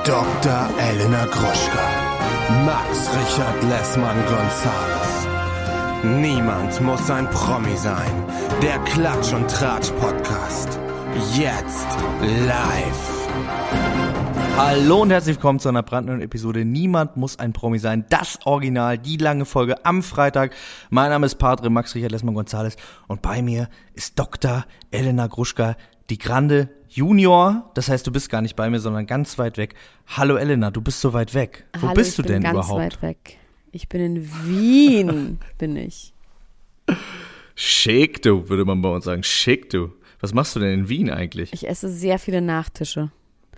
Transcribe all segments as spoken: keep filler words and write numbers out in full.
Doktor Elena Gruschka, Max Richard Lessmann-Gonzales. Niemand muss ein Promi sein. Der Klatsch und Tratsch Podcast. Jetzt live. Hallo und herzlich willkommen zu einer brandneuen Episode Niemand muss ein Promi sein. Das Original, die lange Folge am Freitag. Mein Name ist Padre Max Richard Lessmann-Gonzales und bei mir ist Doktor Elena Gruschka, die Grande Junior. Das heißt, du bist gar nicht bei mir, sondern ganz weit weg. Hallo Elena, du bist so weit weg. Wo Hallo, bist du ich bin denn ganz überhaupt? Weit weg. Ich bin in Wien, bin ich. Schick du, würde man bei uns sagen. Schick du. Was machst du denn in Wien eigentlich? Ich esse sehr viele Nachtische.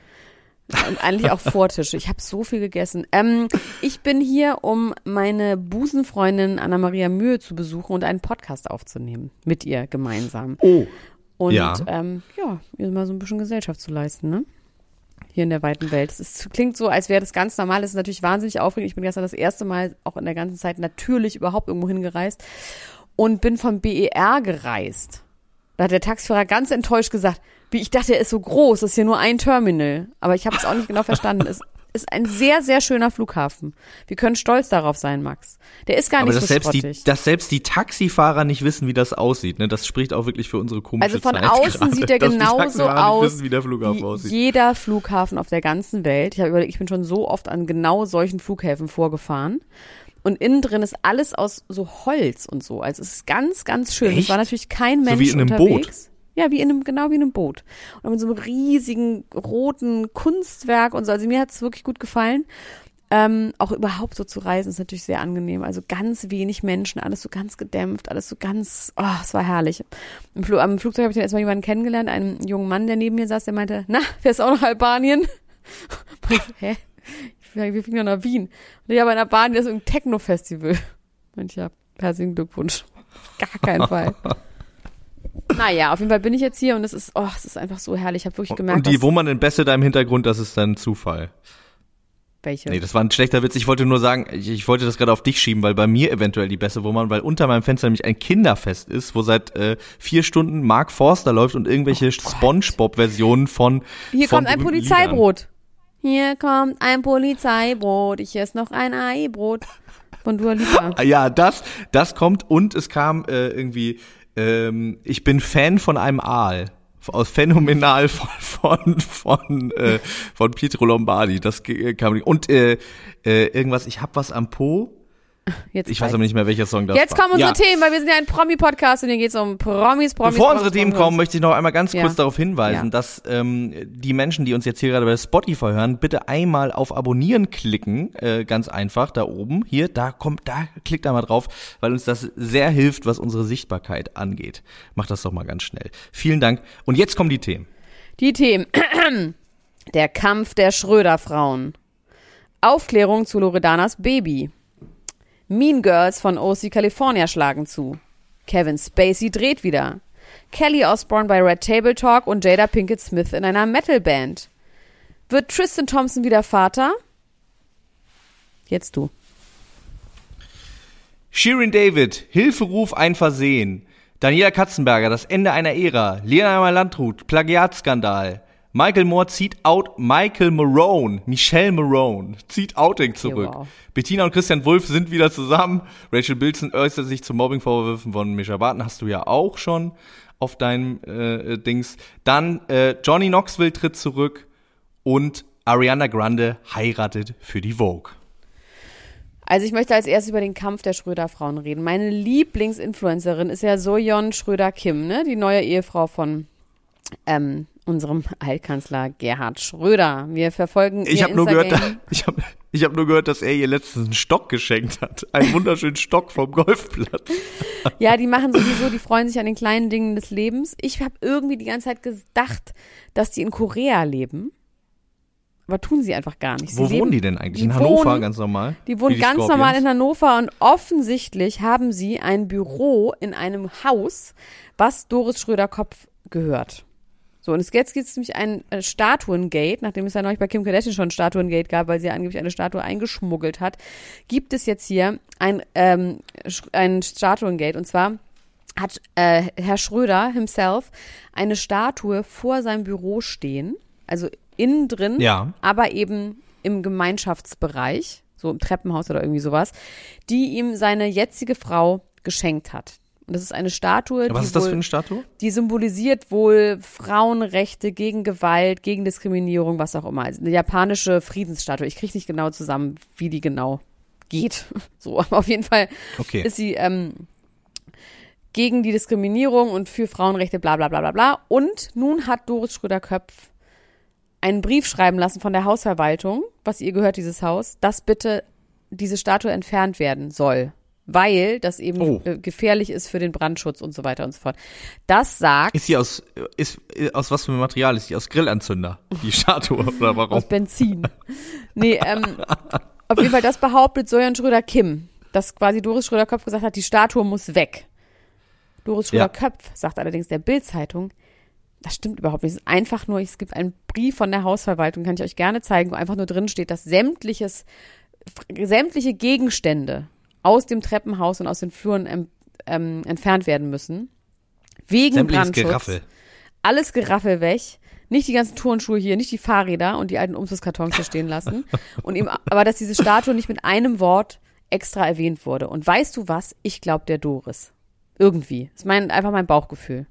Und eigentlich auch Vortische. Ich habe so viel gegessen. Ähm, ich bin hier, um meine Busenfreundin Anna-Maria Mühe zu besuchen und einen Podcast aufzunehmen. Mit ihr gemeinsam. Oh. Und Ja. ähm, ja, ihr mal so ein bisschen Gesellschaft zu leisten, ne? Hier in der weiten Welt. Es ist, klingt so, als wäre das ganz normal. Es ist natürlich wahnsinnig aufregend. Ich bin gestern das erste Mal auch in der ganzen Zeit natürlich überhaupt irgendwo hingereist und bin vom B E R gereist. Da hat der Taxifahrer ganz enttäuscht gesagt, wie ich dachte, er ist so groß, das ist hier nur ein Terminal. Aber ich habe es auch nicht genau verstanden. Es ist ein sehr, sehr schöner Flughafen. Wir können stolz darauf sein, Max. Der ist gar Aber nicht dass so selbst schrottig. die, dass selbst die Taxifahrer nicht wissen, wie das aussieht, ne? Das spricht auch wirklich für unsere komische Also von Zeit außen gerade, sieht er dass die genauso Taxifahrer aus nicht wissen, wie der Flughafen wie aussieht. jeder Flughafen auf der ganzen Welt. Ich habe überlegt, ich bin schon so oft an genau solchen Flughäfen vorgefahren. Und innen drin ist alles aus so Holz und so. Also es ist ganz, ganz schön. Echt? Es war natürlich kein Mensch So wie in einem unterwegs. Boot? Ja, wie in einem, genau wie in einem Boot. Und mit so einem riesigen roten Kunstwerk und so. Also mir hat es wirklich gut gefallen. Ähm, auch überhaupt so zu reisen ist natürlich sehr angenehm. Also ganz wenig Menschen, alles so ganz gedämpft, alles so ganz, oh, es war herrlich. Im Flug, am Flugzeug habe ich dann erstmal jemanden kennengelernt, einen jungen Mann, der neben mir saß, der meinte, na, fährst auch nach Albanien? Und ich, hä? Wir fliegen doch nach Wien. Und ich habe in Albanien, das ist ein Techno-Festival. Und ich habe herzlichen Glückwunsch. Gar keinen Fall. Naja, auf jeden Fall bin ich jetzt hier und es ist, oh, es ist einfach so herrlich. Ich habe wirklich gemerkt, Und die dass, Woman in Beste da im Hintergrund, das ist dann Zufall. welche? Nee, das war ein schlechter Witz. Ich wollte nur sagen, ich, ich wollte das gerade auf dich schieben, weil bei mir eventuell die beste Woman, weil unter meinem Fenster nämlich ein Kinderfest ist, wo seit äh, vier Stunden Mark Forster läuft und irgendwelche Oh SpongeBob-Versionen von Hier von kommt ein berühmten Polizeibrot. Hier kommt ein Polizeibrot. Ich esse noch ein Eibrot von Dua Lipa. Liedern. Ja, das, das kommt und es kam äh, irgendwie, ähm, ich bin Fan von einem Aal. Aus Phänomenal von von von, äh, von Pietro Lombardi. Das kam und äh, äh, irgendwas. Ich hab was am Po. Jetzt Ich weiß aber nicht mehr, welcher Song das Jetzt war. kommen unsere Ja. Themen, weil wir sind ja ein Promi-Podcast und hier geht es um Promis, Promis, Bevor Promis, unsere Themen Promis. kommen, möchte ich noch einmal ganz Ja. kurz darauf hinweisen, Ja. dass ähm, die Menschen, die uns jetzt hier gerade bei Spotify hören, bitte einmal auf Abonnieren klicken, äh, ganz einfach, da oben, hier, da kommt, da klickt einmal drauf, weil uns das sehr hilft, was unsere Sichtbarkeit angeht. Macht das doch mal ganz schnell. Vielen Dank. Und jetzt kommen die Themen. Die Themen. Der Kampf der Schröder-Frauen. Aufklärung zu Loredanas Baby. Mean Girls von O C California schlagen zu. Kevin Spacey dreht wieder. Kelly Osbourne bei Red Table Talk und Jada Pinkett Smith in einer Metalband. Wird Tristan Thompson wieder Vater? Jetzt du. Shirin David, Hilferuf ein Versehen. Daniela Katzenberger, das Ende einer Ära. Lena Landrut, Plagiatskandal. Michael Moore zieht out, Michael Marone, Michelle Marone, zieht Outing zurück. Okay, wow. Bettina und Christian Wulff sind wieder zusammen. Rachel Bilson äußert sich zu Mobbingvorwürfen von Mischa Barton. Hast du ja auch schon auf deinem äh, Dings. Dann äh, Johnny Knoxville tritt zurück und Ariana Grande heiratet für die Vogue. Also ich möchte als erstes über den Kampf der Schröder-Frauen reden. Meine Lieblingsinfluencerin ist ja Soyeon Schröder-Kim, ne? Die neue Ehefrau von ähm, unserem Altkanzler Gerhard Schröder. Wir verfolgen Ich ihr habe nur gehört, Instagram. ich habe ich hab nur gehört, dass er ihr letztens einen Stock geschenkt hat. Einen wunderschönen Stock vom Golfplatz. Ja, die machen sowieso, die freuen sich an den kleinen Dingen des Lebens. Ich habe irgendwie die ganze Zeit gedacht, dass die in Korea leben. Aber tun sie einfach gar nicht. Sie Wo leben, wohnen die denn eigentlich? die In Hannover, wohnen- ganz normal? Die Wie wohnen die ganz Scorpions? normal in Hannover und offensichtlich haben sie ein Büro in einem Haus, was Doris Schröder-Kopf gehört. So, und jetzt gibt es nämlich ein äh, Statuengate, nachdem es ja neulich bei Kim Kardashian schon ein Statuengate gab, weil sie ja angeblich eine Statue eingeschmuggelt hat, gibt es jetzt hier ein, ähm, ein Statuengate. Und zwar hat äh, Herr Schröder himself eine Statue vor seinem Büro stehen, also innen drin, Ja. aber eben im Gemeinschaftsbereich, so im Treppenhaus oder irgendwie sowas, die ihm seine jetzige Frau geschenkt hat. Und das ist eine Statue, Was die, ist das wohl, für eine Statue? die symbolisiert wohl Frauenrechte gegen Gewalt, gegen Diskriminierung, was auch immer. Also eine japanische Friedensstatue. Ich kriege nicht genau zusammen, wie die genau geht. So, aber auf jeden Fall Okay. ist sie ähm, gegen die Diskriminierung und für Frauenrechte, bla bla bla bla bla. Und nun hat Doris Schröder-Köpf einen Brief schreiben lassen von der Hausverwaltung, was ihr gehört, dieses Haus, dass bitte diese Statue entfernt werden soll, weil das eben Oh. äh, gefährlich ist für den Brandschutz und so weiter und so fort. Das sagt Ist sie aus, ist, aus was für einem Material? Ist sie aus Grillanzünder, die Statue, oder warum? aus Benzin. Nee, ähm, auf jeden Fall, das behauptet Sojan Schröder-Kim, dass quasi Doris Schröder-Köpf gesagt hat, die Statue muss weg. Doris Ja. Schröder-Köpf sagt allerdings der Bild-Zeitung, das stimmt überhaupt nicht. Es ist einfach nur, es gibt einen Brief von der Hausverwaltung, kann ich euch gerne zeigen, wo einfach nur drin steht, dass sämtliches, sämtliche Gegenstände aus dem Treppenhaus und aus den Fluren ähm, ähm, entfernt werden müssen. Wegen Sämtliches Brandschutz. Geraffel. Alles Geraffel weg. Nicht die ganzen Turnschuhe hier, nicht die Fahrräder und die alten Umzugskartons hier stehen lassen. Und eben, aber dass diese Statue nicht mit einem Wort extra erwähnt wurde. Und weißt du was? Ich glaube der Doris. Irgendwie. Das ist mein, einfach mein Bauchgefühl.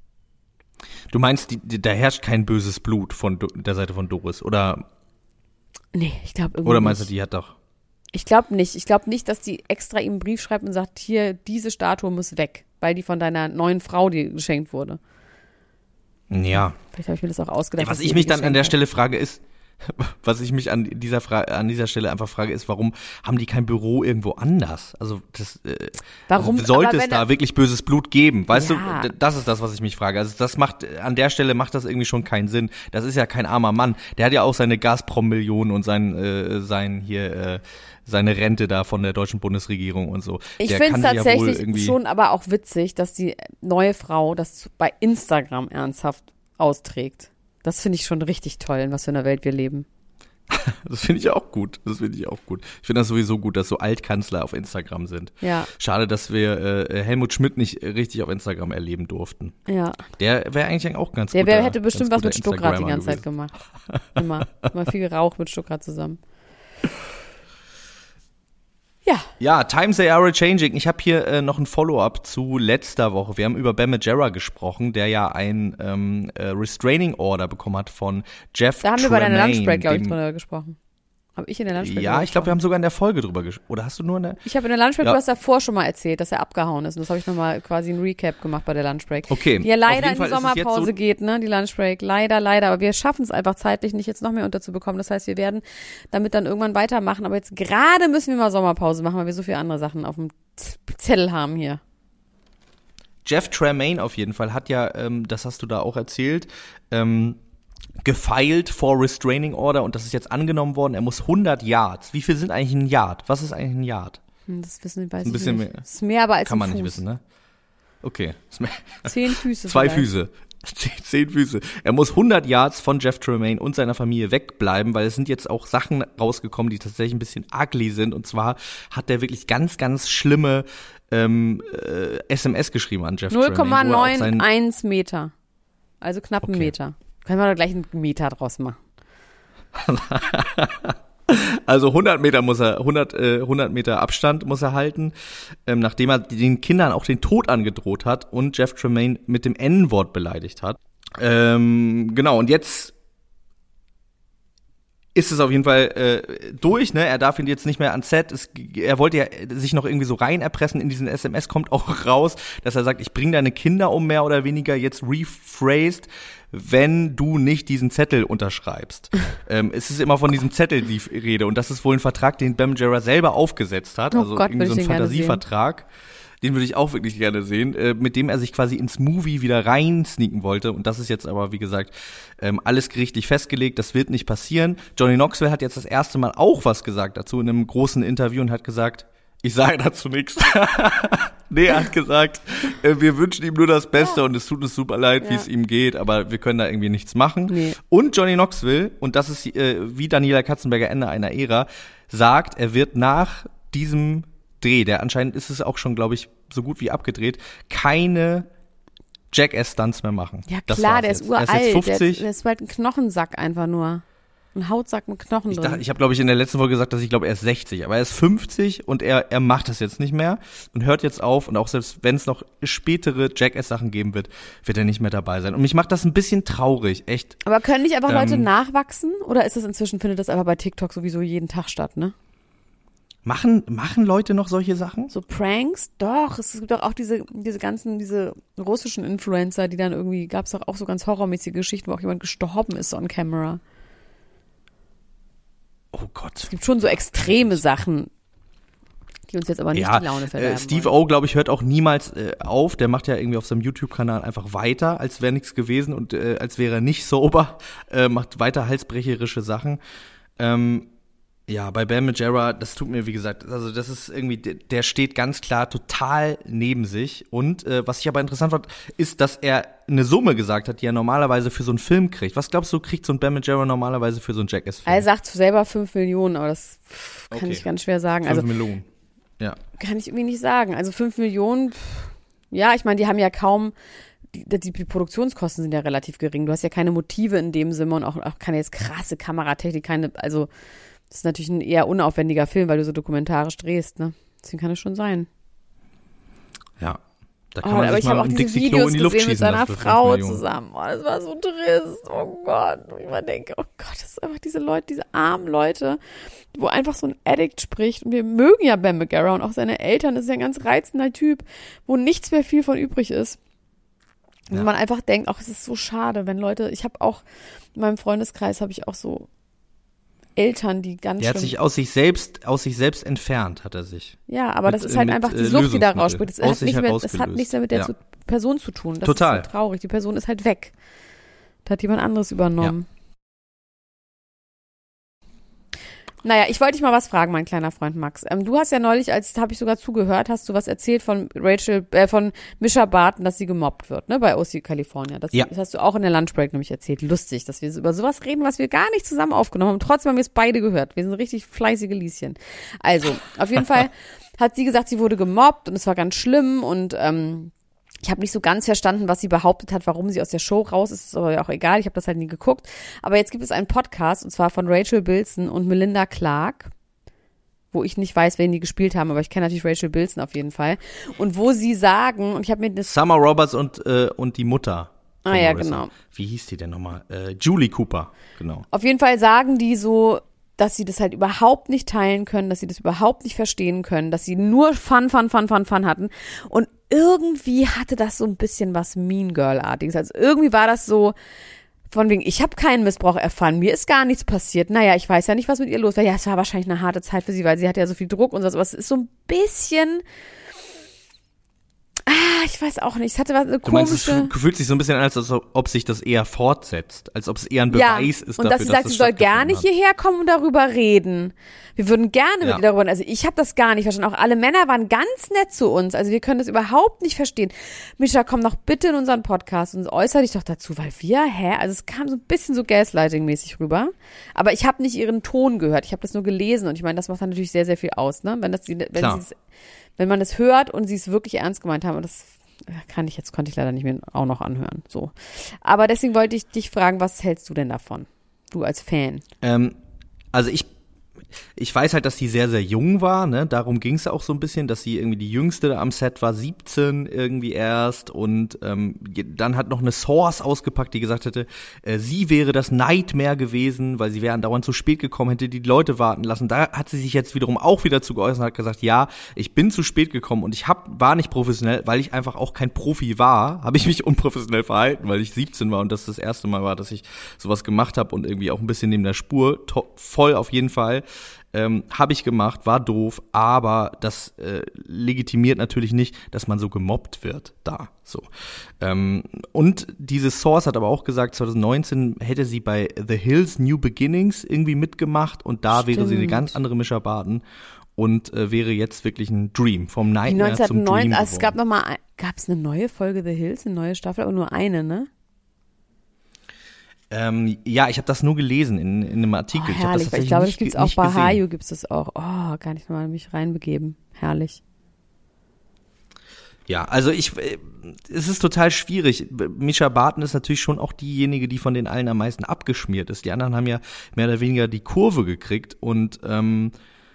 Du meinst, die, die, da herrscht kein böses Blut von Do- der Seite von Doris, oder, Nee, ich glaube irgendwie oder meinst du, nicht. die hat doch, Ich glaube nicht. Ich glaube nicht, dass die extra ihm einen Brief schreibt und sagt, hier, diese Statue muss weg, weil die von deiner neuen Frau dir geschenkt wurde. ja. Vielleicht habe ich mir das auch ausgedacht. Was dass ich sie mich die dann an geschenkt der hat. Stelle frage ist, was ich mich an dieser Fra- an dieser Stelle einfach frage, ist, warum haben die kein Büro irgendwo anders? Also das äh, Warum? also sollte Aber es wenn da er- wirklich böses Blut geben? Weißt Ja. du, d- das ist das, was ich mich frage. Also das macht an der Stelle macht das irgendwie schon keinen Sinn. Das ist ja kein armer Mann. Der hat ja auch seine Gazprom-Millionen und sein äh, sein hier äh, seine Rente da von der deutschen Bundesregierung und so. Ich Der finde es kann die ja wohl tatsächlich irgendwie schon aber auch witzig, dass die neue Frau das bei Instagram ernsthaft austrägt. Das finde ich schon richtig toll, in was für einer Welt wir leben. Das finde ich auch gut. Das finde ich auch gut. Ich finde das sowieso gut, dass so Altkanzler auf Instagram sind. Ja, Schade, dass wir äh, Helmut Schmidt nicht richtig auf Instagram erleben durften. ja. Der wäre eigentlich auch ganz Der guter, wär, hätte bestimmt was ganz mit guter Stuckrad die Instagrammer ganze Zeit gewesen. gemacht. Immer. Immer viel geraucht mit Stuckrad zusammen. Ja, Ja, Times they are changing. Ich habe hier äh, noch ein Follow-up zu letzter Woche. Wir haben über Ben Margera gesprochen, der ja ein ähm, äh, Restraining Order bekommen hat von Jeff da haben wir bei deiner Tremaine, Lunchbreak, glaube ich, dem- drüber gesprochen. Habe ich in der Lunchbreak Ja, ich glaube, wir haben sogar in der Folge drüber gesprochen. Oder hast du nur in der... Ich habe in der Lunchbreak, Ja. du hast davor schon mal erzählt, dass er abgehauen ist. Und das habe ich nochmal quasi ein Recap gemacht bei der Lunchbreak. Okay, Die ja auf leider jeden in die Fall ist es jetzt Sommerpause so- geht, ne, die Lunchbreak. Leider, leider. Aber wir schaffen es einfach zeitlich nicht, jetzt noch mehr unterzubekommen. Das heißt, wir werden damit dann irgendwann weitermachen. Aber jetzt gerade müssen wir mal Sommerpause machen, weil wir so viele andere Sachen auf dem Z- Zettel haben hier. Jeff Tremaine auf jeden Fall hat ja, ähm, das hast du da auch erzählt, ähm, gefeilt for Restraining Order und das ist jetzt angenommen worden. Er muss hundert Yards. Wie viel sind eigentlich ein Yard? Was ist eigentlich ein Yard? Hm, Das wissen, weiß Ein bisschen ich nicht. mehr. Das ist mehr aber als Kann ein man nicht Fuß. wissen, ne? Okay. Zehn Füße Zwei vielleicht. Füße. Zehn, zehn Füße. Er muss hundert Yards von Jeff Tremaine und seiner Familie wegbleiben, weil es sind jetzt auch Sachen rausgekommen, die tatsächlich ein bisschen ugly sind. Und zwar hat er wirklich ganz, ganz schlimme ähm, äh, S M S geschrieben an Jeff null Komma Tremaine. wo er auch seinen- eins Meter. Also knapp einen Okay. Meter. Können wir doch gleich einen Meter draus machen. Also hundert Meter muss er, hundert, äh, hundert Meter Abstand muss er halten, ähm, nachdem er den Kindern auch den Tod angedroht hat und Jeff Tremaine mit dem N-Wort beleidigt hat. Ähm, genau, und jetzt ist es auf jeden Fall äh, durch, ne? Er darf ihn jetzt nicht mehr ans Set. Es, er wollte ja sich noch irgendwie so rein erpressen. In diesen S M S kommt auch raus, dass er sagt, ich bringe deine Kinder um, mehr oder weniger, jetzt rephrased, wenn du nicht diesen Zettel unterschreibst. ähm, es ist immer von diesem Zettel die Rede und das ist wohl ein Vertrag, den Ben Margera selber aufgesetzt hat. Oh also Gott, irgendwie so würde ein ich den gerne Fantasievertrag. Den würde ich auch wirklich gerne sehen, äh, mit dem er sich quasi ins Movie wieder rein sneaken wollte. Und das ist jetzt aber, wie gesagt, ähm, alles gerichtlich festgelegt. Das wird nicht passieren. Johnny Knoxville hat jetzt das erste Mal auch was gesagt dazu in einem großen Interview und hat gesagt, ich sage dazu nichts. Nee, er hat gesagt, äh, wir wünschen ihm nur das Beste und es tut uns super leid, Ja. wie es ihm geht, aber wir können da irgendwie nichts machen. Nee. Und Johnny Knoxville, und das ist äh, wie Daniela Katzenberger Ende einer Ära, sagt, er wird nach diesem Dreh, der anscheinend ist es auch schon, glaube ich, so gut wie abgedreht, keine Jackass-Stunts mehr machen. Ja Das klar, war's der jetzt. ist uralt. Er ist jetzt fünfzig. Der, der ist bald ein Knochensack einfach nur. Ein Hautsack mit Knochen Ich, drin. dachte, ich habe, glaube ich, in der letzten Folge gesagt, dass ich glaube, er ist sechzig. Aber er ist fünfzig und er, er macht das jetzt nicht mehr und hört jetzt auf. Und auch selbst wenn es noch spätere Jackass-Sachen geben wird, wird er nicht mehr dabei sein. Und mich macht das ein bisschen traurig, echt. Aber können nicht einfach Leute Ähm, nachwachsen? Oder ist das inzwischen, findet das einfach bei TikTok sowieso jeden Tag statt, ne? Machen, machen Leute noch solche Sachen? So Pranks? Doch, es gibt doch auch diese, diese ganzen, diese russischen Influencer, die dann irgendwie, gab es doch auch so ganz horrormäßige Geschichten, wo auch jemand gestorben ist on camera. Oh Gott. Es gibt schon so extreme Sachen, die uns jetzt aber nicht Ja, die Laune verderben äh, Steve wollen. O, glaube ich, hört auch niemals äh, auf. Der macht ja irgendwie auf seinem YouTube-Kanal einfach weiter, als wäre nichts gewesen und äh, als wäre er nicht sober. Äh, macht weiter halsbrecherische Sachen. Ähm, ja, bei Bam Margera, das tut mir, wie gesagt, also das ist irgendwie, der, der steht ganz klar total neben sich. Und äh, was ich aber interessant fand, ist, dass er eine Summe gesagt hat, die er normalerweise für so einen Film kriegt. Was glaubst du, kriegt so ein Bam Margera normalerweise für so einen Jackass-Film? Er sagt selber fünf Millionen, aber das pff, kann Okay. ich ganz schwer sagen. fünf Also Millionen. Ja. kann ich irgendwie nicht sagen. Also fünf Millionen, pff, ja, ich meine, die haben ja kaum, die, die, die Produktionskosten sind ja relativ gering. Du hast ja keine Motive in dem Sinne und auch, auch keine jetzt krasse Kameratechnik, keine, also das ist natürlich ein eher unaufwendiger Film, weil du so dokumentarisch drehst, ne? Deswegen kann es schon sein. Ja. Da Oh, kann man aber sich ich habe mal auch mit dem diese Dixie-Klo Videos in die Luft gesehen mit schießen seiner lassen für fünf Frau Millionen. zusammen. Oh, das war so trist. Oh Gott. Und ich mal denke, oh Gott, das ist einfach diese Leute, diese armen Leute, wo einfach so ein Addict spricht. Und wir mögen ja Bam Margera und auch seine Eltern. Das ist ja ein ganz reizender Typ, wo nichts mehr viel von übrig ist. Und Ja. man einfach denkt, ach, es ist so schade, wenn Leute, ich habe auch, in meinem Freundeskreis habe ich auch so Eltern, die ganz Er hat schlimm, sich aus sich selbst, aus sich selbst entfernt, hat er sich. ja, aber mit- das ist halt mit, einfach die äh, Sucht, die da Lösungsmittel. rausspielt. Das Aus hat, sich nicht mehr, das hat herausgelöst. nichts mehr mit der Ja. zu, Person zu tun. Das Total. ist so traurig. Die Person ist halt weg. Da hat jemand anderes übernommen. Naja, ich wollte dich mal was fragen, mein kleiner Freund Max. Ähm, du hast ja neulich, als habe ich sogar zugehört, hast du was erzählt von Rachel, äh, von Mischa Barton, dass sie gemobbt wird, ne, bei O C California. Das, Ja. das hast du auch in der Lunchbreak nämlich erzählt. Lustig, dass wir über sowas reden, was wir gar nicht zusammen aufgenommen haben. Trotzdem haben wir es beide gehört. Wir sind richtig fleißige Lieschen. Also, auf jeden Fall hat sie gesagt, sie wurde gemobbt und es war ganz schlimm und ähm, ich habe nicht so ganz verstanden, was sie behauptet hat, warum sie aus der Show raus ist, ist aber ja auch egal, ich habe das halt nie geguckt. Aber jetzt gibt es einen Podcast, und zwar von Rachel Bilson und Melinda Clarke, wo ich nicht weiß, wen die gespielt haben, aber ich kenne natürlich Rachel Bilson auf jeden Fall. Und wo sie sagen, und ich habe mir das... Summer Roberts und, äh, und die Mutter. Ah von ja, Marissa. genau. Wie hieß die denn nochmal? Äh, Julie Cooper, genau. Auf jeden Fall sagen die so, dass sie das halt überhaupt nicht teilen können, dass sie das überhaupt nicht verstehen können, dass sie nur Fun, Fun, Fun, Fun, Fun hatten. Und irgendwie hatte das so ein bisschen was Mean Girl-artiges. Also irgendwie war das so von wegen, ich habe keinen Missbrauch erfahren, mir ist gar nichts passiert. Naja, ich weiß ja nicht, was mit ihr los war. Ja, es war wahrscheinlich eine harte Zeit für sie, weil sie hatte ja so viel Druck und so. Aber es ist so ein bisschen... Ah, ich weiß auch nicht. Es hatte was eine Du meinst, komische... es fühlt sich so ein bisschen an, als ob sich das eher fortsetzt, als ob es eher ein Beweis ist und dafür, dass sie sagt, dass sie das soll gar nicht stattgefunden hierher kommen und darüber reden. Wir würden gerne mit Ja. ihr darüber reden. Also ich habe das gar nicht verstanden. Auch alle Männer waren ganz nett zu uns. Also wir können das überhaupt nicht verstehen. Mischa, komm doch bitte in unseren Podcast und äußere dich doch dazu, weil wir, hä? Also es kam so ein bisschen so Gaslighting-mäßig rüber. Aber ich habe nicht ihren Ton gehört. Ich habe das nur gelesen und ich meine, das macht dann natürlich sehr, sehr viel aus, ne? Wenn das, wenn Klar. sie's, wenn man das hört und sie es wirklich ernst gemeint haben und das kann ich jetzt, konnte ich leider nicht mehr auch noch anhören. So. Aber deswegen wollte ich dich fragen, was hältst du denn davon? Du als Fan. Ähm, also ich, ich weiß halt, dass die sehr, sehr jung war, ne? Darum ging es auch so ein bisschen, dass sie irgendwie die Jüngste am Set war, siebzehn irgendwie erst und ähm, dann hat noch eine Source ausgepackt, die gesagt hätte, äh, sie wäre das Nightmare gewesen, weil sie wäre andauernd zu spät gekommen, hätte die Leute warten lassen. Da hat sie sich jetzt wiederum auch wieder zu geäußert und hat gesagt, ja, ich bin zu spät gekommen und ich hab, war nicht professionell, weil ich einfach auch kein Profi war, habe ich mich unprofessionell verhalten, weil ich siebzehn war und das das erste Mal war, dass ich sowas gemacht habe und irgendwie auch ein bisschen neben der Spur, to- voll auf jeden Fall. Ähm, habe ich gemacht, war doof, aber das äh, legitimiert natürlich nicht, dass man so gemobbt wird da. So. Ähm, und diese Source hat aber auch gesagt, zwanzig neunzehn hätte sie bei The Hills New Beginnings irgendwie mitgemacht und da wäre sie eine Stimmt. ganz andere Mischa Barton und äh, wäre jetzt wirklich ein Dream, vom Die Nightmare zum Dream neunzehnhundertneunzig, also es gab geworden. noch mal, gab es eine neue Folge The Hills, eine neue Staffel, aber nur eine, ne? Ähm, ja, ich habe das nur gelesen in, in einem Artikel. Oh, ich hab herrlich, das weil tatsächlich ich glaube, das nicht, gibt's ge- auch nicht bei gesehen. Hayu gibt's das auch. Oh, gar nicht mal mich reinbegeben. Herrlich. Ja, also ich, es ist total schwierig. Mischa Barton ist natürlich schon auch diejenige, die von den allen am meisten abgeschmiert ist. Die anderen haben ja mehr oder weniger die Kurve gekriegt und ähm,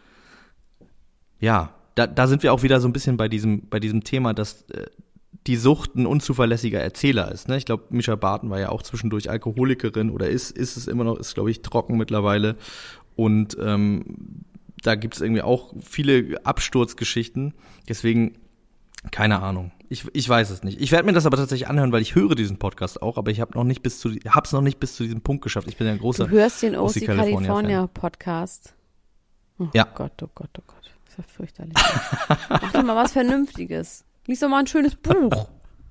ja, da, da sind wir auch wieder so ein bisschen bei diesem, bei diesem Thema, dass äh, die Sucht ein unzuverlässiger Erzähler ist. Ne? Ich glaube, Mischa Barton war ja auch zwischendurch Alkoholikerin oder ist, ist es immer noch, ist glaube ich trocken mittlerweile und ähm, da gibt es irgendwie auch viele Absturzgeschichten. Deswegen keine Ahnung. Ich, ich weiß es nicht. Ich werde mir das aber tatsächlich anhören, weil ich höre diesen Podcast auch, aber ich habe noch nicht bis zu hab's noch nicht bis zu diesem Punkt geschafft. Ich bin ja ein großer Du hörst den O C, O C California, California Podcast. Oh Ja. Gott, oh Gott, oh Gott. Das ist ja fürchterlich. Mach doch mal was Vernünftiges. Lies doch mal ein schönes Buch.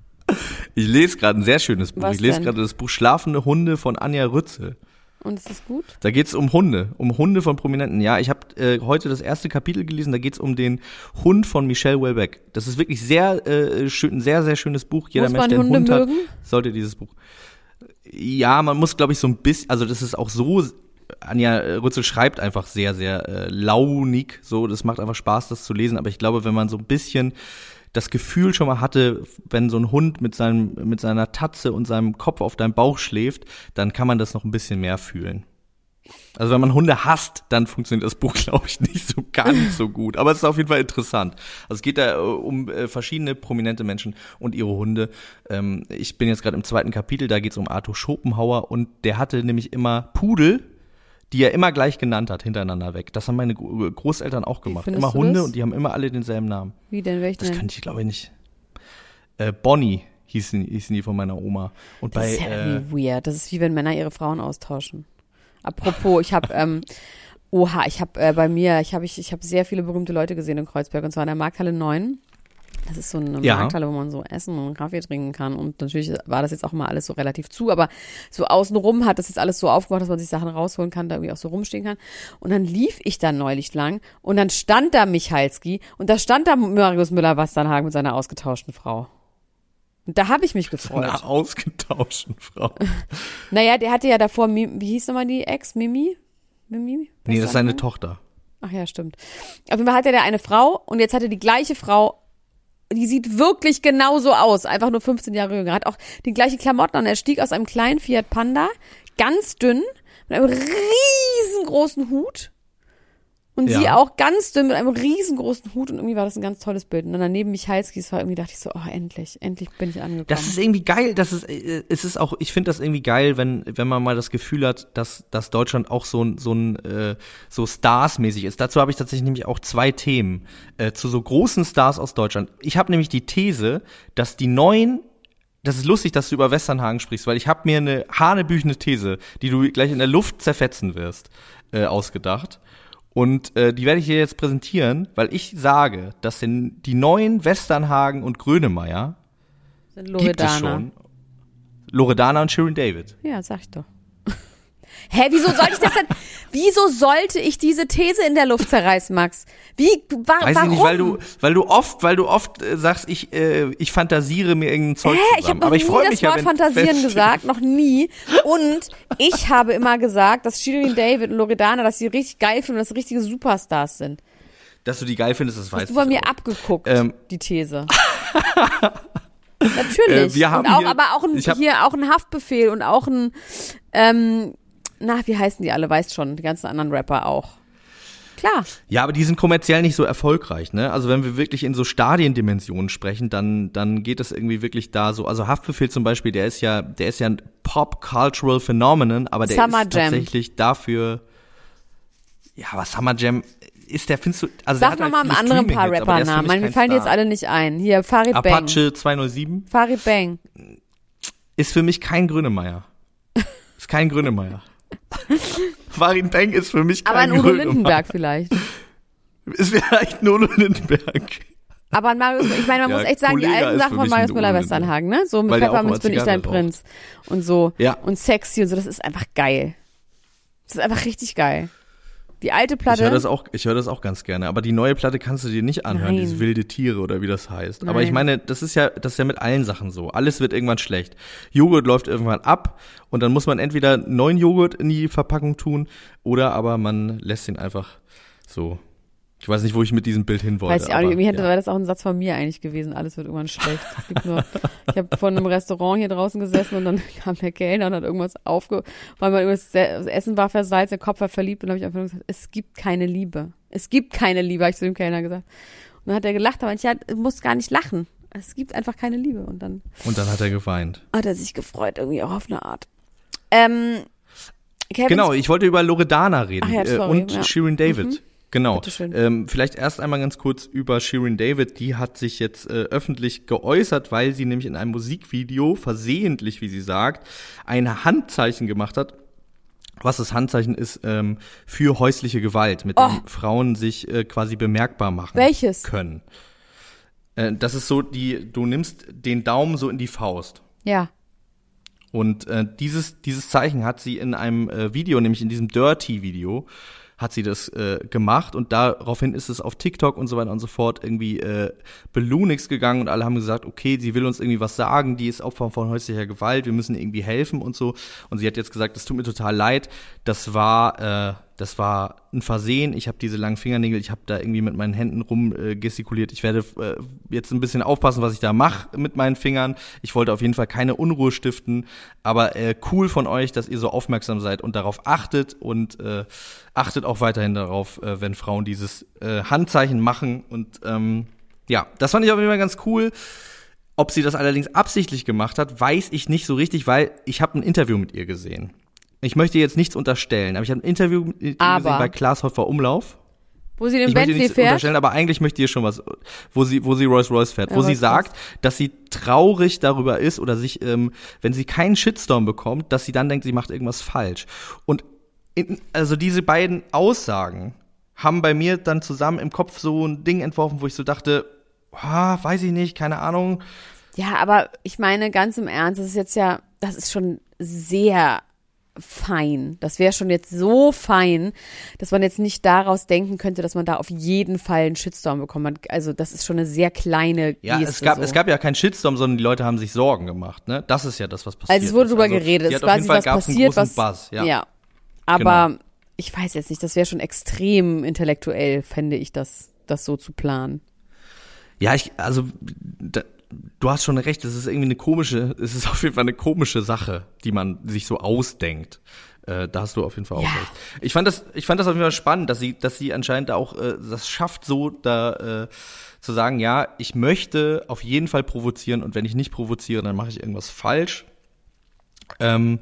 Ich lese gerade ein sehr schönes Buch. Was ich lese denn? gerade das Buch Schlafende Hunde von Anja Rützel. Und ist das gut? Da geht's um Hunde, um Hunde von Prominenten. Ja, ich habe äh, heute das erste Kapitel gelesen, da geht's um den Hund von Michelle Houellebecq. Das ist wirklich sehr äh, schön, ein sehr, sehr schönes Buch. Jeder Muss Mensch, man der einen Hunde Hund mögen? hat, sollte dieses Buch. Ja, man muss, glaube ich, so ein bisschen, also das ist auch so, Anja Rützel schreibt einfach sehr, sehr äh, launig, so, das macht einfach Spaß, das zu lesen, aber ich glaube, wenn man so ein bisschen das Gefühl schon mal hatte, wenn so ein Hund mit seinem mit seiner Tatze und seinem Kopf auf deinem Bauch schläft, dann kann man das noch ein bisschen mehr fühlen. Also wenn man Hunde hasst, dann funktioniert das Buch, glaube ich, nicht so ganz so gut. Aber es ist auf jeden Fall interessant. Also es geht da um äh, verschiedene prominente Menschen und ihre Hunde. Ähm, ich bin jetzt gerade im zweiten Kapitel, da geht es um Arthur Schopenhauer und der hatte nämlich immer Pudel, die er immer gleich genannt hat, hintereinander weg. Das haben meine Großeltern auch gemacht. findest Immer du Hunde das? und die haben immer alle denselben Namen. Wie denn? Welchen Das denn? kann ich, glaube ich, nicht. Äh, Bonnie hießen, hießen die von meiner Oma. Und Das bei ist ja äh, irgendwie weird. Das ist wie wenn Männer ihre Frauen austauschen. Apropos, ich habe, ähm, oha, ich habe äh, bei mir, ich habe ich, ich habe sehr viele berühmte Leute gesehen in Kreuzberg und zwar in der Markthalle neun. Das ist so eine Ja. Markthalle, wo man so essen und Kaffee trinken kann. Und natürlich war das jetzt auch immer alles so relativ zu, aber so außenrum hat das jetzt alles so aufgemacht, dass man sich Sachen rausholen kann, da irgendwie auch so rumstehen kann. Und dann lief ich da neulich lang und dann stand da Michalski und da stand da Marius Müller-Westernhagen mit seiner ausgetauschten Frau. Und da habe ich mich gefreut. einer ausgetauschten Frau. Naja, der hatte ja davor, Mi- wie hieß nochmal die Ex? Mimi? Mimi? Nee, das ist seine Westernhagen? Tochter. Ach ja, stimmt. Auf jeden Fall hatte der eine Frau und jetzt hatte die gleiche Frau, die sieht wirklich genauso aus, einfach nur fünfzehn Jahre jünger, hat auch die gleichen Klamotten an. Er stieg aus einem kleinen Fiat Panda, ganz dünn, mit einem riesengroßen Hut. Und Ja. sie auch ganz dünn mit einem riesengroßen Hut und irgendwie war das ein ganz tolles Bild. Und dann daneben Michalski, es war irgendwie, dachte ich so, oh, endlich, endlich bin ich angekommen. Das ist irgendwie geil, das ist, äh, es ist auch, ich finde das irgendwie geil, wenn, wenn man mal das Gefühl hat, dass, dass Deutschland auch so ein, so ein, äh, so Stars-mäßig ist. Dazu habe ich tatsächlich nämlich auch zwei Themen, äh, zu so großen Stars aus Deutschland. Ich habe nämlich die These, dass die neuen, das ist lustig, dass du über Westernhagen sprichst, weil ich habe mir eine hanebüchene These, die du gleich in der Luft zerfetzen wirst, äh, ausgedacht. Und äh, die werde ich dir jetzt präsentieren, weil ich sage, dass den, die neuen Westernhagen und Grönemeyer sind gibt es Loredana. schon. Loredana und Shirin David. Ja, sag ich doch. Hä, wieso soll ich das denn, wieso sollte ich diese These in der Luft zerreißen, Max? Wie, wa, Weiß warum? ich nicht, weil du, weil du oft, weil du oft äh, sagst, ich, äh, ich fantasiere mir irgendein Zeug Hä, zusammen. ich habe noch Aber ich nie freu das mich ja, Wort wenn- fantasieren wenn- gesagt, noch nie. Und ich habe immer gesagt, dass Shirin David und Loredana, dass sie richtig geil finden und dass sie richtige Superstars sind. Dass du die geil findest, das weiß Hast du ich bei mir auch. abgeguckt, Ähm. die These. Natürlich. Äh, wir haben und auch, hier- aber auch ein, ich hab- hier auch ein Haftbefehl und auch ein, ähm, na, wie heißen die alle? Weißt schon, die ganzen anderen Rapper auch. Klar. Ja, aber die sind kommerziell nicht so erfolgreich, ne? Also wenn wir wirklich in so Stadiendimensionen sprechen, dann dann geht es irgendwie wirklich da so. Also Haftbefehl zum Beispiel, der ist ja, der ist ja ein Pop-Cultural Phenomenon, aber der Summer ist Jam. tatsächlich dafür. Ja, aber Summer Jam ist der, findest du? Also der Sag hat noch halt mal einen viele anderen paar Streaming-Hits, aber der ist für Rappernamen. mich Mir kein fallen die jetzt Star. alle nicht ein. Hier, Farid Bang. Apache zweihundertsieben Farid Bang. ist für mich kein Grönemeyer. Ist kein Grönemeyer. Farid Bang ist für mich kein Aber ein Udo Grönemeyer. Lindenberg vielleicht. Ist vielleicht ein Udo Lindenberg. Aber ein Marius, ich meine, man Ja, muss echt sagen, die Kollega alten ist Sachen für von mich Marius ein Müller-Westernhagen, ne? So mit Weil der auch Pfefferminz immer bin ich dein Zigarre Prinz. Und so. Ja. Und sexy und so, das ist einfach geil. Das ist einfach richtig geil. Die alte Ich Platte. höre das auch, ich höre das auch ganz gerne. Aber die neue Platte kannst du dir nicht anhören, Nein. diese wilde Tiere oder wie das heißt. Aber Nein. ich meine, das ist ja, das ist ja mit allen Sachen so. Alles wird irgendwann schlecht. Joghurt läuft irgendwann ab und dann muss man entweder neuen Joghurt in die Verpackung tun oder aber man lässt ihn einfach so Ich weiß nicht, wo ich mit diesem Bild hin wollte. Weiß ich auch nicht, irgendwie hätte ja. wäre das auch ein Satz von mir eigentlich gewesen, alles wird irgendwann schlecht. Es gibt nur, ich habe vor einem Restaurant hier draußen gesessen und dann kam der Kellner und hat irgendwas aufge... weil man irgendwas, das Essen war versalzt, der Kopf war verliebt und dann habe ich einfach nur gesagt, es gibt keine Liebe. Es gibt keine Liebe, habe ich zu dem Kellner gesagt. Und dann hat er gelacht, aber ich ja, du musst gar nicht lachen. Es gibt einfach keine Liebe. Und dann... Und dann hat er geweint. Hat er sich gefreut, irgendwie auch auf eine Art. Ähm, Kevins, genau, ich wollte über Loredana reden Ach ja, äh, sorry, und ja. Shirin David. Mhm. Genau. Bitteschön. Ähm, vielleicht erst einmal ganz kurz über Shirin David. Die hat sich jetzt äh, öffentlich geäußert, weil sie nämlich in einem Musikvideo versehentlich, wie sie sagt, ein Handzeichen gemacht hat. Was das Handzeichen ist ähm, für häusliche Gewalt, mit Oh. dem Frauen sich äh, quasi bemerkbar machen Welches? können. Äh, das ist so, die, du nimmst den Daumen so in die Faust. Ja. Und äh, dieses dieses Zeichen hat sie in einem äh, Video, nämlich in diesem Dirty-Video, hat sie das äh, gemacht und daraufhin ist es auf TikTok und so weiter und so fort irgendwie äh, belunix gegangen und alle haben gesagt, okay, sie will uns irgendwie was sagen, die ist Opfer von häuslicher Gewalt, wir müssen irgendwie helfen und so. Und sie hat jetzt gesagt, es tut mir total leid, das war äh, das war ein Versehen, ich habe diese langen Fingernägel, ich habe da irgendwie mit meinen Händen rum äh, gestikuliert, ich werde äh, jetzt ein bisschen aufpassen, was ich da mache mit meinen Fingern. Ich wollte auf jeden Fall keine Unruhe stiften, aber äh, cool von euch, dass ihr so aufmerksam seid und darauf achtet und äh, achtet auch weiterhin darauf, äh, wenn Frauen dieses äh, Handzeichen machen und ähm, ja, das fand ich auf jeden Fall ganz cool. Ob sie das allerdings absichtlich gemacht hat, weiß ich nicht so richtig, weil ich habe ein Interview mit ihr gesehen. Ich möchte jetzt nichts unterstellen, aber ich habe ein Interview mit ihr Aber- gesehen bei Klaas Häufer Umlauf. Wo sie den Ich möchte Bentley nichts fährt. unterstellen, aber eigentlich möchte ich ihr schon was, wo sie, wo sie Rolls Royce fährt, Ja, wo sie Rolls-Royce. sagt, dass sie traurig darüber ist oder sich, ähm, wenn sie keinen Shitstorm bekommt, dass sie dann denkt, sie macht irgendwas falsch. Und in, also diese beiden Aussagen haben bei mir dann zusammen im Kopf so ein Ding entworfen, wo ich so dachte, ah, weiß ich nicht, keine Ahnung. Ja, aber ich meine, ganz im Ernst, das ist jetzt ja, das ist schon sehr fein. Das wäre schon jetzt so fein, dass man jetzt nicht daraus denken könnte, dass man da auf jeden Fall einen Shitstorm bekommt. Man, also das ist schon eine sehr kleine Geste. Ja, es gab, so. es gab ja keinen Shitstorm, sondern die Leute haben sich Sorgen gemacht, ne? Das ist ja das, was passiert Also es wurde ist. drüber Also, geredet, sie es hat auf jeden quasi Fall was gab's einen passiert, großen was, Buzz, ja. ja. Aber Genau. ich weiß jetzt nicht, das wäre schon extrem intellektuell, fände ich das, das so zu planen. Ja, ich, also, da, du hast schon recht, es ist irgendwie eine komische, es ist auf jeden Fall eine komische Sache, die man sich so ausdenkt. Äh, da hast du auf jeden Fall auch Ja. recht. Ich fand das, ich fand das auf jeden Fall spannend, dass sie, dass sie anscheinend auch äh, das schafft, so da äh, zu sagen, ja, ich möchte auf jeden Fall provozieren und wenn ich nicht provoziere, dann mache ich irgendwas falsch. Ähm,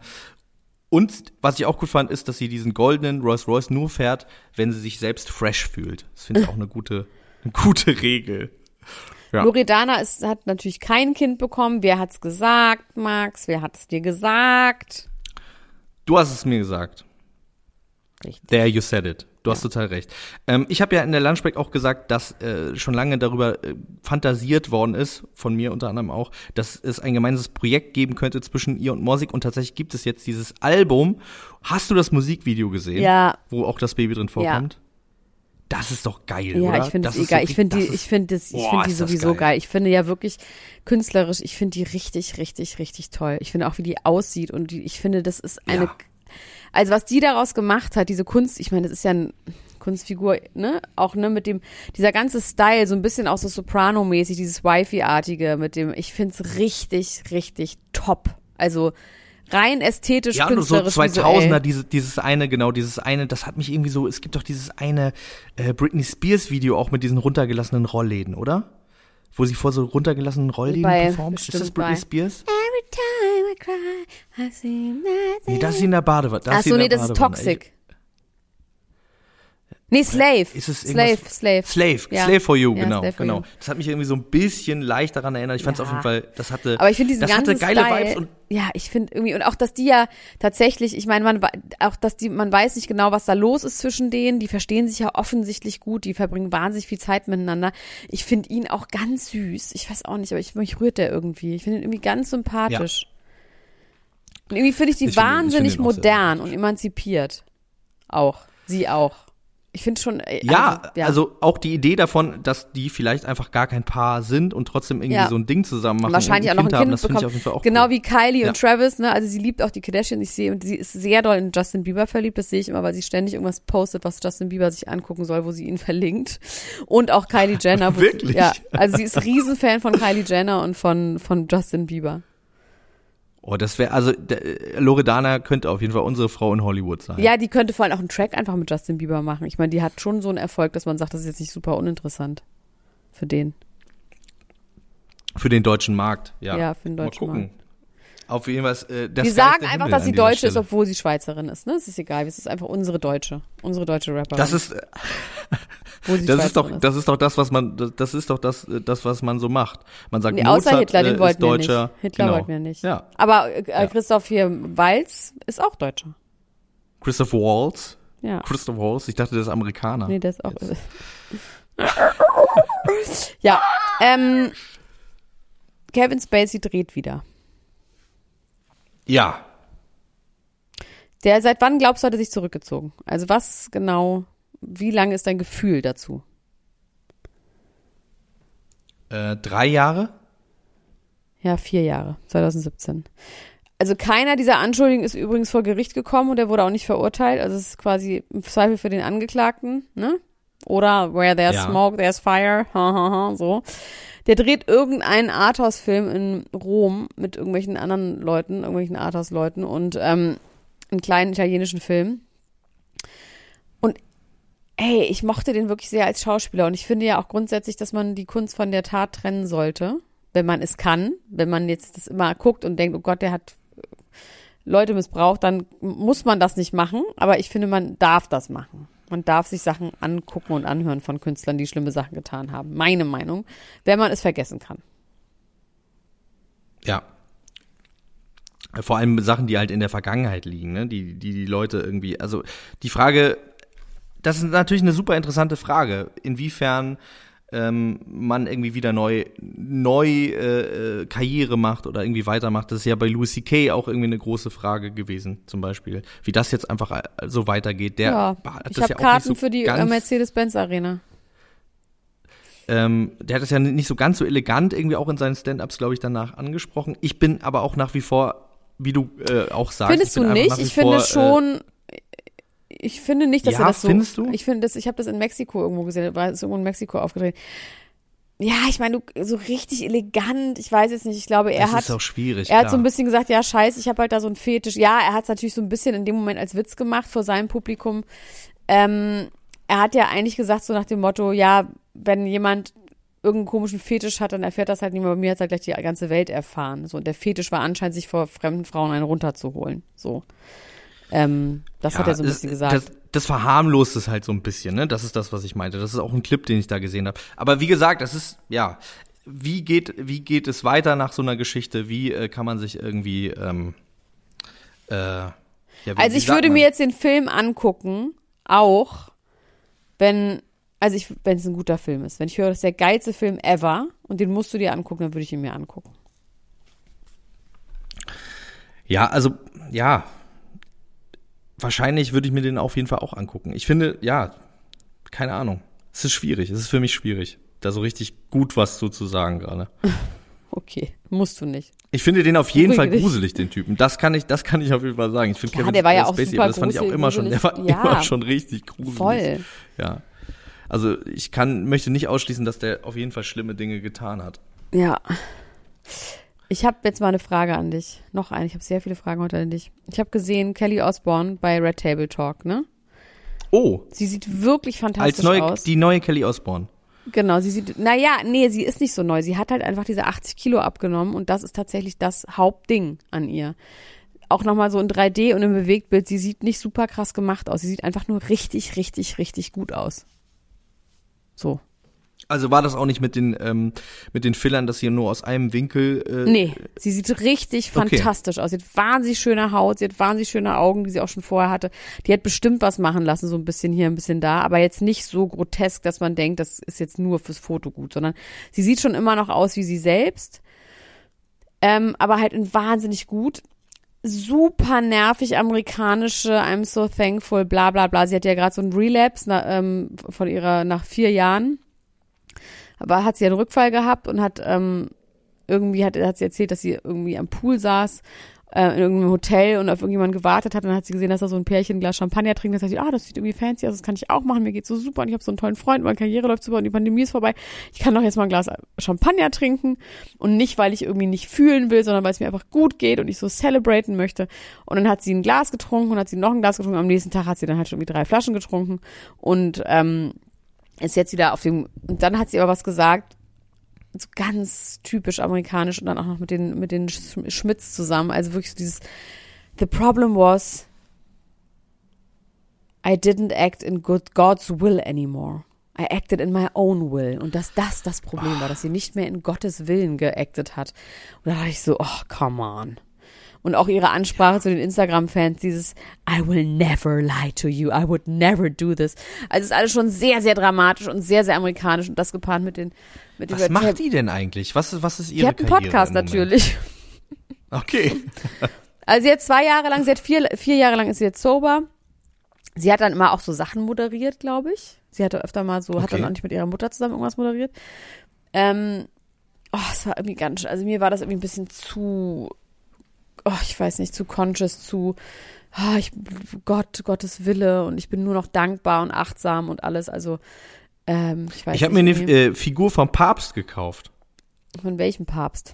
und was ich auch gut fand, ist, dass sie diesen goldenen Rolls Royce nur fährt, wenn sie sich selbst fresh fühlt. Das finde ich auch eine gute, eine gute Regel. Ja. Loredana ist, hat natürlich kein Kind bekommen. Wer hat's gesagt, Max? Wer hat's dir gesagt? Du hast es mir gesagt. Richtig. There you said it. Du hast total recht. Ähm, ich habe ja in der Lunchbreak auch gesagt, dass äh, schon lange darüber äh, fantasiert worden ist, von mir unter anderem auch, dass es ein gemeinsames Projekt geben könnte zwischen ihr und Mosik und tatsächlich gibt es jetzt dieses Album. Hast du das Musikvideo gesehen? Ja. Wo auch das Baby drin vorkommt? Das ist doch geil, Ja, oder? ich finde das es ist egal. so Ich finde die, richtig- ich finde das, ich Boah, finde die ist das sowieso geil. geil. Ich finde ja wirklich künstlerisch, ich finde die richtig, richtig, richtig toll. Ich finde auch, wie die aussieht und die, ich finde, das ist eine, Ja. also was die daraus gemacht hat, diese Kunst, ich meine, das ist ja eine Kunstfigur, ne, auch, ne, mit dem, dieser ganze Style, so ein bisschen auch so Soprano-mäßig, dieses Wifi-artige mit dem, ich finde es richtig, richtig top. Also, rein ästhetisch, Ja, nur so künstlerisch, zweitausender, visuell. diese, dieses eine, genau, dieses eine, das hat mich irgendwie so, es gibt doch dieses eine äh, Britney Spears Video auch mit diesen runtergelassenen Rollläden, oder? Wo sie vor so runtergelassenen Rollläden Bei- performt. Ist das bestimmt Britney bei- Spears? Every time I cry, I see nothing. Nee, das ist sie in der Badewanne. Das Ach ist sie so, in nee, der das ist Badewanne. Toxic. Nee, Slave. Ist es Slave, irgendwas- Slave. Slave, Ja. Slave for You, Ja, genau, Slave for genau. You. Das hat mich irgendwie so ein bisschen leicht daran erinnert. Ich fand es Ja. auf jeden Fall, das hatte, Aber ich finde diesen das ganzen hatte geile Style, Vibes und ja, ich finde irgendwie, und auch, dass die ja tatsächlich, ich meine, man, wa- auch, dass die, man weiß nicht genau, was da los ist zwischen denen, die verstehen sich ja offensichtlich gut, die verbringen wahnsinnig viel Zeit miteinander. Ich finde ihn auch ganz süß, ich weiß auch nicht, aber ich, mich rührt der irgendwie, ich finde ihn irgendwie ganz sympathisch. Und irgendwie finde ich die Ich finde ihn- ich wahnsinnig finde ihn auch sehr modern und emanzipiert. Auch, sie auch. Ich finde schon, äh, Ja, also, ja, also auch die Idee davon, dass die vielleicht einfach gar kein Paar sind und trotzdem irgendwie Ja. so ein Ding zusammen machen wahrscheinlich und auch noch ein haben, Kind das finde ich bekommen. auf jeden Fall auch Genau cool. wie Kylie Ja. und Travis, ne? Also sie liebt auch die Kardashians. Ich sehe und sie ist sehr doll in Justin Bieber verliebt. Das sehe ich immer, weil sie ständig irgendwas postet, was Justin Bieber sich angucken soll, wo sie ihn verlinkt. Und auch Kylie Jenner. Wo, Wirklich? Ja, also sie ist Riesenfan von Kylie Jenner und von von Justin Bieber. Oh, das wäre, also der, Loredana könnte auf jeden Fall unsere Frau in Hollywood sein. Ja, die könnte vor allem auch einen Track einfach mit Justin Bieber machen. Ich meine, die hat schon so einen Erfolg, dass man sagt, das ist jetzt nicht super uninteressant für den. Für den deutschen Markt, ja. Ja, für den deutschen Mal gucken. Markt. Auf jeden Fall, äh, das Wir Sky sagen ist der einfach, Himmel dass an sie dieser Deutsche ist, Stelle. obwohl sie Schweizerin ist. Ne, es ist egal. Es ist einfach unsere Deutsche, unsere deutsche Rapperin. Das ist, äh, wo sie das ist doch, Schweizerin das ist doch das, was man, das, das ist doch das, äh, das, was man so macht. Man sagt, Nee, außer Mozart Hitler, den äh, wollten ist wir Deutscher. nicht. Hitler genau. wollten wir nicht. Ja. Aber äh, Ja. Christoph hier Waltz ist auch Deutscher. Christoph Waltz. Ja. Christoph Waltz. Ich dachte, der ist Amerikaner. Nee, der ist auch. Ja. Ähm, Kevin Spacey dreht wieder. Ja. Der, seit wann glaubst du, hat er sich zurückgezogen? Also was genau, wie lange ist dein Gefühl dazu? Äh, drei Jahre? Ja, vier Jahre, zwanzig siebzehn. Also keiner dieser Anschuldigungen ist übrigens vor Gericht gekommen und er wurde auch nicht verurteilt. Also es ist quasi im Zweifel für den Angeklagten, ne? Oder where there's Ja. smoke, there's fire, ha, ha, ha, so. Der dreht irgendeinen Arthouse-Film in Rom mit irgendwelchen anderen Leuten, irgendwelchen Arthouse-Leuten und ähm, einen kleinen italienischen Film. Und ey, ich mochte den wirklich sehr als Schauspieler und ich finde ja auch grundsätzlich, dass man die Kunst von der Tat trennen sollte, wenn man es kann. Wenn man jetzt das immer guckt und denkt, oh Gott, der hat Leute missbraucht, dann muss man das nicht machen. Aber ich finde, man darf das machen. Man darf sich Sachen angucken und anhören von Künstlern, die schlimme Sachen getan haben. Meine Meinung, wenn man es vergessen kann. Ja. Vor allem Sachen, die halt in der Vergangenheit liegen, ne? Die, die die Leute irgendwie, also die Frage, das ist natürlich eine super interessante Frage, inwiefern ähm, man irgendwie wieder neu, neu äh, Karriere macht oder irgendwie weitermacht. Das ist ja bei Louis C K auch irgendwie eine große Frage gewesen, zum Beispiel. Wie das jetzt einfach so weitergeht. Der Ja, hat ich das habe ja auch Karten nicht so für die äh, ganz, Mercedes-Benz-Arena. Ähm, der hat das ja nicht so ganz so elegant irgendwie auch in seinen Stand-Ups, glaube ich, danach angesprochen. Ich bin aber auch nach wie vor, wie du äh, auch sagst. Findest ich bin du einfach nicht? nach wie Ich finde vor, schon, ich finde nicht, dass ja, er das so. findest du? Ich finde das, ich habe das in Mexiko irgendwo gesehen, war es irgendwo in Mexiko aufgedreht. Ja, ich meine, du so richtig elegant, ich weiß jetzt nicht, ich glaube, Äh, er das hat ist auch schwierig. er hat klar. so ein bisschen gesagt, ja, scheiße, ich habe halt da so einen Fetisch. Ja, er hat es natürlich so ein bisschen in dem Moment als Witz gemacht vor seinem Publikum. Ähm, er hat ja eigentlich gesagt, so nach dem Motto, ja, wenn jemand irgendeinen komischen Fetisch hat, dann erfährt das halt nicht mehr. Bei mir hat es halt gleich die ganze Welt erfahren. So, und der Fetisch war anscheinend, sich vor fremden Frauen einen runterzuholen. So. Ähm, das Ja, hat er so ein das- bisschen gesagt. Das, das verharmlost es halt so ein bisschen, ne? Das ist das, was ich meinte. Das ist auch ein Clip, den ich da gesehen habe. Aber wie gesagt, das ist, ja, wie geht, wie geht es weiter nach so einer Geschichte? Wie äh, kann man sich irgendwie, ähm, äh, ja, wie, Also wie ich sagt würde man? mir jetzt den Film angucken, auch wenn, also ich, wenn es ein guter Film ist. Wenn ich höre, das ist der geilste Film ever und den musst du dir angucken, dann würde ich ihn mir angucken. Ja, also, ja. Wahrscheinlich würde ich mir den auf jeden Fall auch angucken. Ich finde, ja, keine Ahnung. Es ist schwierig. Es ist für mich schwierig, da so richtig gut was zu, zu sagen gerade. Okay, musst du nicht. Ich finde den auf jeden Beruhige Fall dich. gruselig, den Typen. Das kann ich, das kann ich auf jeden Fall sagen. Ich finde Ja, Kevin der war ja auch Spacey, super aber das fand ich auch gruselig, immer schon, der war gruselig. Ja. immer schon richtig gruselig. Voll. Ja. Also ich kann, möchte nicht ausschließen, dass der auf jeden Fall schlimme Dinge getan hat. Ja. Ich habe jetzt mal eine Frage an dich. Noch eine. Ich habe sehr viele Fragen heute an dich. Ich habe gesehen, Kelly Osbourne bei Red Table Talk, ne? Oh, Sie sieht wirklich fantastisch als neue, aus. die neue Kelly Osbourne. Genau, sie sieht, naja, nee, sie ist nicht so neu. Sie hat halt einfach diese achtzig Kilo abgenommen und das ist tatsächlich das Hauptding an ihr. Auch nochmal so in drei D und im Bewegtbild. Sie sieht nicht super krass gemacht aus. Sie sieht einfach nur richtig, richtig, richtig gut aus. So. Also war das auch nicht mit den ähm, mit den Fillern, dass sie nur aus einem Winkel. Äh, Nee, sie sieht richtig Okay. fantastisch aus. Sie hat wahnsinnig schöne Haut, sie hat wahnsinnig schöne Augen, die sie auch schon vorher hatte. Die hat bestimmt was machen lassen, so ein bisschen hier, ein bisschen da, aber jetzt nicht so grotesk, dass man denkt, das ist jetzt nur fürs Foto gut, sondern sie sieht schon immer noch aus wie sie selbst, ähm, aber halt in wahnsinnig gut. super nervig amerikanische I'm so thankful, bla bla bla. Sie hat ja gerade so einen Relapse na, ähm, von ihrer, nach vier Jahren. Aber hat sie einen Rückfall gehabt und hat ähm, irgendwie, hat, hat sie erzählt, dass sie irgendwie am Pool saß, äh, in irgendeinem Hotel und auf irgendjemanden gewartet hat. Und dann hat sie gesehen, dass da so ein Pärchen ein Glas Champagner trinkt. Dann sagt sie, ah, das sieht irgendwie fancy aus, das kann ich auch machen, mir geht's so super und ich habe so einen tollen Freund, meine Karriere läuft super und die Pandemie ist vorbei. Ich kann doch jetzt mal ein Glas Champagner trinken und nicht, weil ich irgendwie nicht fühlen will, sondern weil es mir einfach gut geht und ich so celebraten möchte. Und dann hat sie ein Glas getrunken und hat sie noch ein Glas getrunken. Am nächsten Tag hat sie dann halt schon irgendwie drei Flaschen getrunken und ähm, ist jetzt wieder auf dem, und dann hat sie aber was gesagt, so ganz typisch amerikanisch und dann auch noch mit den, mit den Schmitz zusammen. Also wirklich so dieses, the problem was, I didn't act in good God's will anymore. I acted in my own will. Und dass das das Problem war, dass sie nicht mehr in Gottes Willen geactet hat. Und da dachte ich so, oh, come on. Und auch ihre Ansprache zu den Instagram-Fans, dieses I will never lie to you, I would never do this. Also es ist alles schon sehr, sehr dramatisch und sehr, sehr amerikanisch und das gepaart mit den mit Was macht die denn eigentlich? Was ist, was ist ihre Karriere? Die hat einen Podcast natürlich. Okay. Also sie hat zwei Jahre lang, sie hat vier, vier Jahre lang ist sie jetzt sober. Sie hat dann immer auch so Sachen moderiert, glaube ich. Sie hatte öfter mal so, okay. Hat dann auch nicht mit ihrer Mutter zusammen irgendwas moderiert. Ähm, oh, es war irgendwie ganz, also mir war das irgendwie ein bisschen zu... Oh, ich weiß nicht, zu conscious, zu oh, ich, Gott, Gottes Wille und ich bin nur noch dankbar und achtsam und alles, also ähm, ich weiß Ich habe mir eine äh, Figur vom Papst gekauft. Von welchem Papst?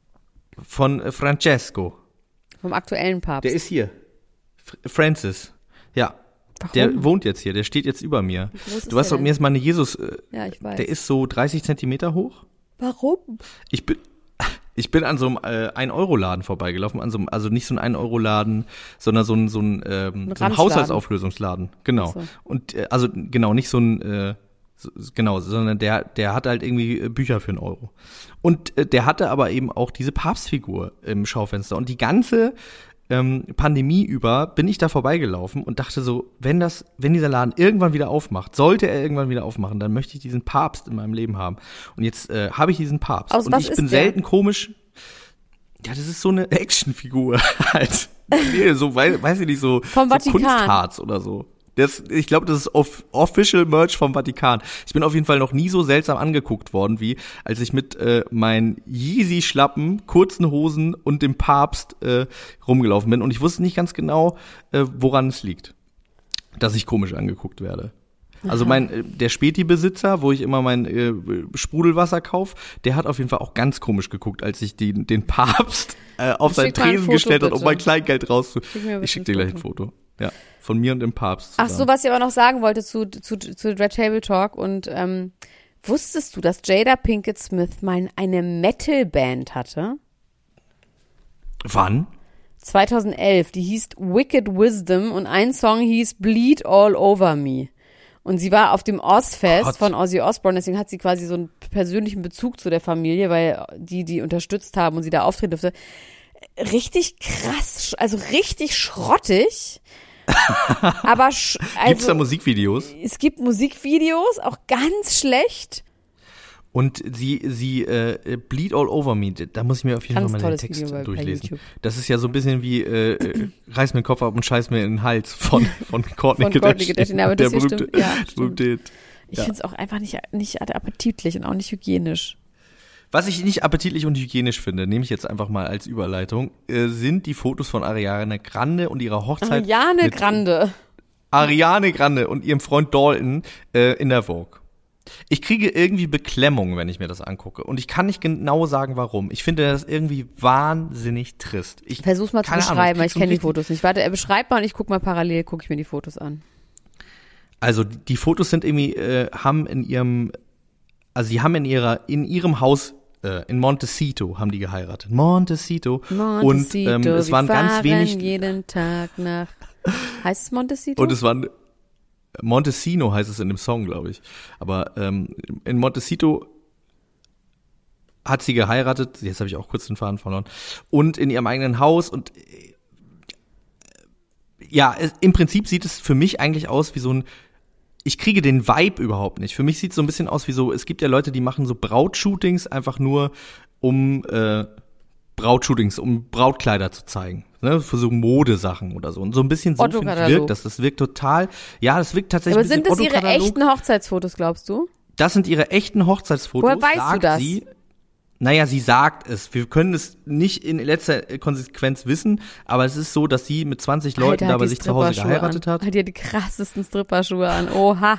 Von äh, Francesco. Vom aktuellen Papst? Der ist hier. F- Francis. Ja. Warum? Der wohnt jetzt hier, der steht jetzt über mir. Du weißt doch, mir ist meine Jesus, äh, ja, ich weiß. Der ist so dreißig Zentimeter hoch. Warum? Ich bin... Ich bin an so einem äh, ein-Euro-Laden vorbeigelaufen, an so einem, also nicht so ein ein-Euro-Laden, sondern so ein, so ein, ähm, ein, so ein Haushaltsauflösungsladen, genau. So. Und äh, also genau, nicht so ein, äh, so, genau, sondern der, der hatte halt irgendwie Bücher für einen Euro. Und äh, der hatte aber eben auch diese Papstfigur im Schaufenster. Und die ganze ähm, Pandemie über bin ich da vorbeigelaufen und dachte so, wenn das, wenn dieser Laden irgendwann wieder aufmacht, sollte er irgendwann wieder aufmachen, dann möchte ich diesen Papst in meinem Leben haben. Und jetzt äh, habe ich diesen Papst. Aus und was ich bin ist der? selten komisch. Ja, das ist so eine Actionfigur halt. Nee, so, weiß, weiß ich nicht, so, Vom so Vatikan. Kunstharz oder so. Das, ich glaube, das ist off- Official Merch vom Vatikan. Ich bin auf jeden Fall noch nie so seltsam angeguckt worden, wie als ich mit äh, meinen Yeezy-Schlappen, kurzen Hosen und dem Papst äh, rumgelaufen bin. Und ich wusste nicht ganz genau, äh, woran es liegt, dass ich komisch angeguckt werde. Also mein äh, der Späti-Besitzer, wo ich immer mein äh, Sprudelwasser kaufe, der hat auf jeden Fall auch ganz komisch geguckt, als ich den, den Papst äh, auf seinen Schick mal ein Tresen Foto, gestellt hat, um bitte. mein Kleingeld rauszu. Schick mir bitte Ich schick ein dir gleich ein Foto. Foto. Ja, von mir und dem Papst. Ach so, was ich aber noch sagen wollte zu, zu, zu Red Table Talk und ähm, wusstest du, dass Jada Pinkett Smith mal eine Metal-Band hatte? Wann? zweitausendelf, die hieß Wicked Wisdom und ein Song hieß Bleed All Over Me. Und sie war auf dem Ozfest Gott. von Ozzy Osbourne, deswegen hat sie quasi so einen persönlichen Bezug zu der Familie, weil die die unterstützt haben und sie da auftreten durfte. Richtig krass, also richtig schrottig. Aber sch- also, Gibt's da Musikvideos? Es gibt Musikvideos, auch ganz schlecht. Und sie, sie, äh, Bleed All Over Me, da muss ich mir auf jeden Ganz Fall mal den tolles Text Video bei- bei durchlesen. YouTube. Das ist ja so ein bisschen wie äh, äh, Reiß mir den Kopf ab und scheiß mir in den Hals von, von Courtney Von Courtney Kardashian. Kardashian, aber Der das hier berühmte, stimmt. Ja, stimmt. berühmte Hit. Ich Ja. finde es auch einfach nicht, nicht appetitlich und auch nicht hygienisch. Was ich nicht appetitlich und hygienisch finde, nehme ich jetzt einfach mal als Überleitung, äh, sind die Fotos von Ariana Grande und ihrer Hochzeit. Ariane mit Grande. Ariane Grande und ihrem Freund Dalton äh, in der Vogue. Ich kriege irgendwie Beklemmung, wenn ich mir das angucke. Und ich kann nicht genau sagen, warum. Ich finde das irgendwie wahnsinnig trist. Ich, Versuch's mal zu keine Ahnung, beschreiben, weil krieg ich so kenne die richtig- Fotos nicht. Warte, er beschreibt mal und ich guck mal parallel, gucke ich mir die Fotos an. Also die Fotos sind irgendwie, äh, haben in ihrem, also sie haben in ihrer, in ihrem Haus äh, in Montecito haben die geheiratet. Montecito. Montecito, und ähm, es wir waren ganz fahren wenig. jeden Tag nach. Heißt es Montecito? Und es waren Montesino heißt es in dem Song, glaube ich. Aber ähm, in Montecito hat sie geheiratet. Jetzt habe ich auch kurz den Faden verloren. Und in ihrem eigenen Haus. Und äh, ja, es, im Prinzip sieht es für mich eigentlich aus wie so ein. Ich kriege den Vibe überhaupt nicht. Für mich sieht es so ein bisschen aus wie so. Es gibt ja Leute, die machen so Brautshootings einfach nur, um äh, Brautshootings, um Brautkleider zu zeigen. Ne, für so Modesachen oder so. Und so ein bisschen so finde ich, wirkt das. Das wirkt total, ja, das wirkt tatsächlich. Aber sind das ihre echten Hochzeitsfotos, glaubst du? Das sind ihre echten Hochzeitsfotos. Woher weißt du das? Sie, naja, sie sagt es. Wir können es nicht in letzter Konsequenz wissen, aber es ist so, dass sie mit zwanzig Leuten Alter, da bei sich zu Hause geheiratet an. hat. Hat ja die krassesten Stripperschuhe an. Oha.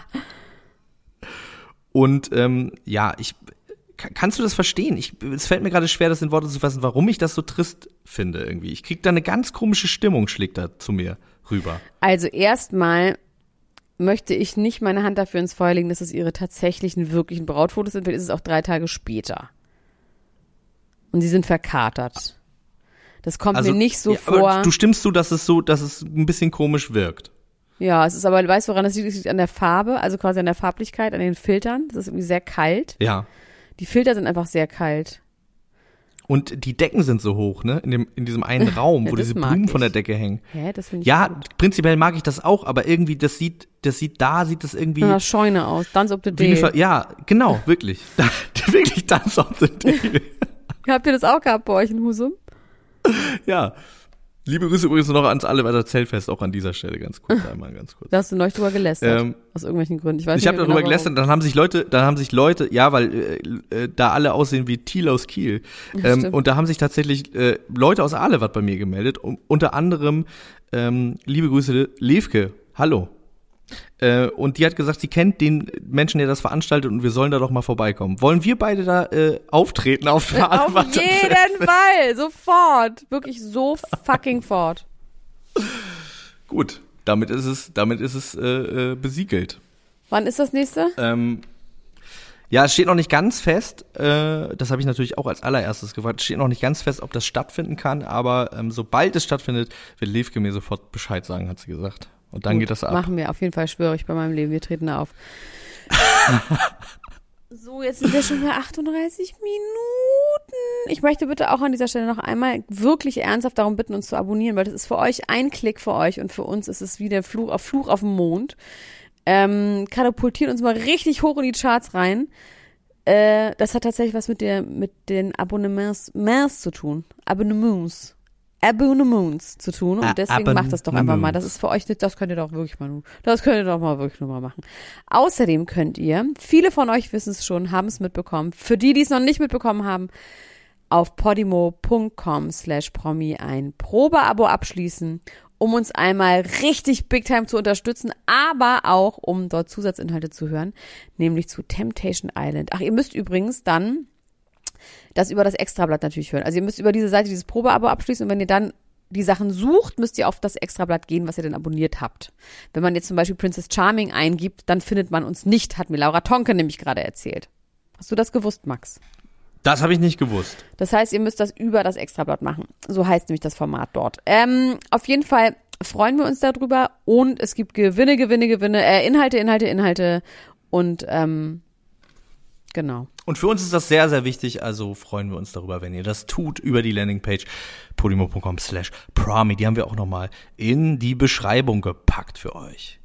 Und ähm, ja, ich kannst du das verstehen? Ich, es fällt mir gerade schwer, das in Worte zu fassen, warum ich das so trist finde irgendwie. Ich krieg da eine ganz komische Stimmung, schlägt da zu mir rüber. Also erstmal möchte ich nicht meine Hand dafür ins Feuer legen, dass es ihre tatsächlichen, wirklichen Brautfotos sind, weil ist es auch drei Tage später. Und sie sind verkatert. Das kommt also, mir nicht so ja, vor. Aber du stimmst zu, dass es so, dass es ein bisschen komisch wirkt. Ja, es ist aber, weißt du, woran das liegt? Es liegt an der Farbe, also quasi an der Farblichkeit, an den Filtern. Das ist irgendwie sehr kalt. Ja. Die Filter sind einfach sehr kalt. Und die Decken sind so hoch, ne? In dem, in diesem einen Raum, Ja, wo das diese mag Blumen ich. von der Decke hängen. Hä, das finde ich Ja, gut. prinzipiell mag ich das auch, aber irgendwie, das sieht, das sieht da, sieht das irgendwie. Nach einer Scheune aus. Dance up the wie eine day. Ver- ja, genau, wirklich. wirklich Dance of the Day. Habt ihr das auch gehabt bei euch in Husum? Ja. Liebe Grüße übrigens noch ans Alleweiter Zeltfest, auch an dieser Stelle ganz kurz, einmal ganz kurz. Da hast du neulich drüber gelästert. Ähm, aus irgendwelchen Gründen. Ich weiß Ich nicht habe mehr darüber genau, gelästert, dann haben sich Leute, dann haben sich Leute, ja, weil äh, äh, da alle aussehen wie Thiel aus Kiel. Ähm, stimmt. und da haben sich tatsächlich äh, Leute aus Alewatt bei mir gemeldet, um, unter anderem ähm, liebe Grüße Levke. Hallo. Äh, und die hat gesagt, sie kennt den Menschen, der das veranstaltet und wir sollen da doch mal vorbeikommen. Wollen wir beide da äh, auftreten auf der warum. Auf Alewatter jeden Zeltfest? Fall. Sofort. Wirklich so fucking fort. Gut, damit ist es, damit ist es äh, äh, besiegelt. Wann ist das nächste? Ähm, ja, es steht noch nicht ganz fest, äh, das habe ich natürlich auch als allererstes gefragt, es steht noch nicht ganz fest, ob das stattfinden kann, aber ähm, sobald es stattfindet, wird Levke mir sofort Bescheid sagen, hat sie gesagt. Und dann Gut, geht das ab. Machen wir, auf jeden Fall schwöre ich bei meinem Leben, wir treten da auf. So, jetzt sind wir schon bei achtunddreißig Minuten. Ich möchte bitte auch an dieser Stelle noch einmal wirklich ernsthaft darum bitten, uns zu abonnieren, weil das ist für euch ein Klick für euch und für uns ist es wie der Fluch auf Fluch auf dem Mond. Ähm, katapultiert uns mal richtig hoch in die Charts rein. Äh, das hat tatsächlich was mit der mit den Abonnements Ments zu tun. Abonnements. Abonnements zu tun und deswegen macht das doch einfach mal. Das ist für euch, das könnt ihr doch wirklich mal, das könnt ihr doch mal wirklich nur mal machen. Außerdem könnt ihr, viele von euch wissen es schon, haben es mitbekommen, für die, die es noch nicht mitbekommen haben, auf podimo.com slash promi ein Probeabo abschließen, um uns einmal richtig big time zu unterstützen, aber auch, um dort Zusatzinhalte zu hören, nämlich zu Temptation Island. Ach, ihr müsst übrigens dann das über das Extrablatt natürlich hören. Also ihr müsst über diese Seite dieses Probeabo abschließen und wenn ihr dann die Sachen sucht, müsst ihr auf das Extrablatt gehen, was ihr denn abonniert habt. Wenn man jetzt zum Beispiel Princess Charming eingibt, dann findet man uns nicht, hat mir Laura Tonke nämlich gerade erzählt. Hast du das gewusst, Max? Das habe ich nicht gewusst. Das heißt, ihr müsst das über das Extrablatt machen. So heißt nämlich das Format dort. Ähm, auf jeden Fall freuen wir uns darüber und es gibt Gewinne, Gewinne, Gewinne, äh, Inhalte, Inhalte, Inhalte und ähm, genau. Und für uns ist das sehr, sehr wichtig, also freuen wir uns darüber, wenn ihr das tut, über die Landingpage podimo.com slash promi. Die haben wir auch nochmal in die Beschreibung gepackt für euch.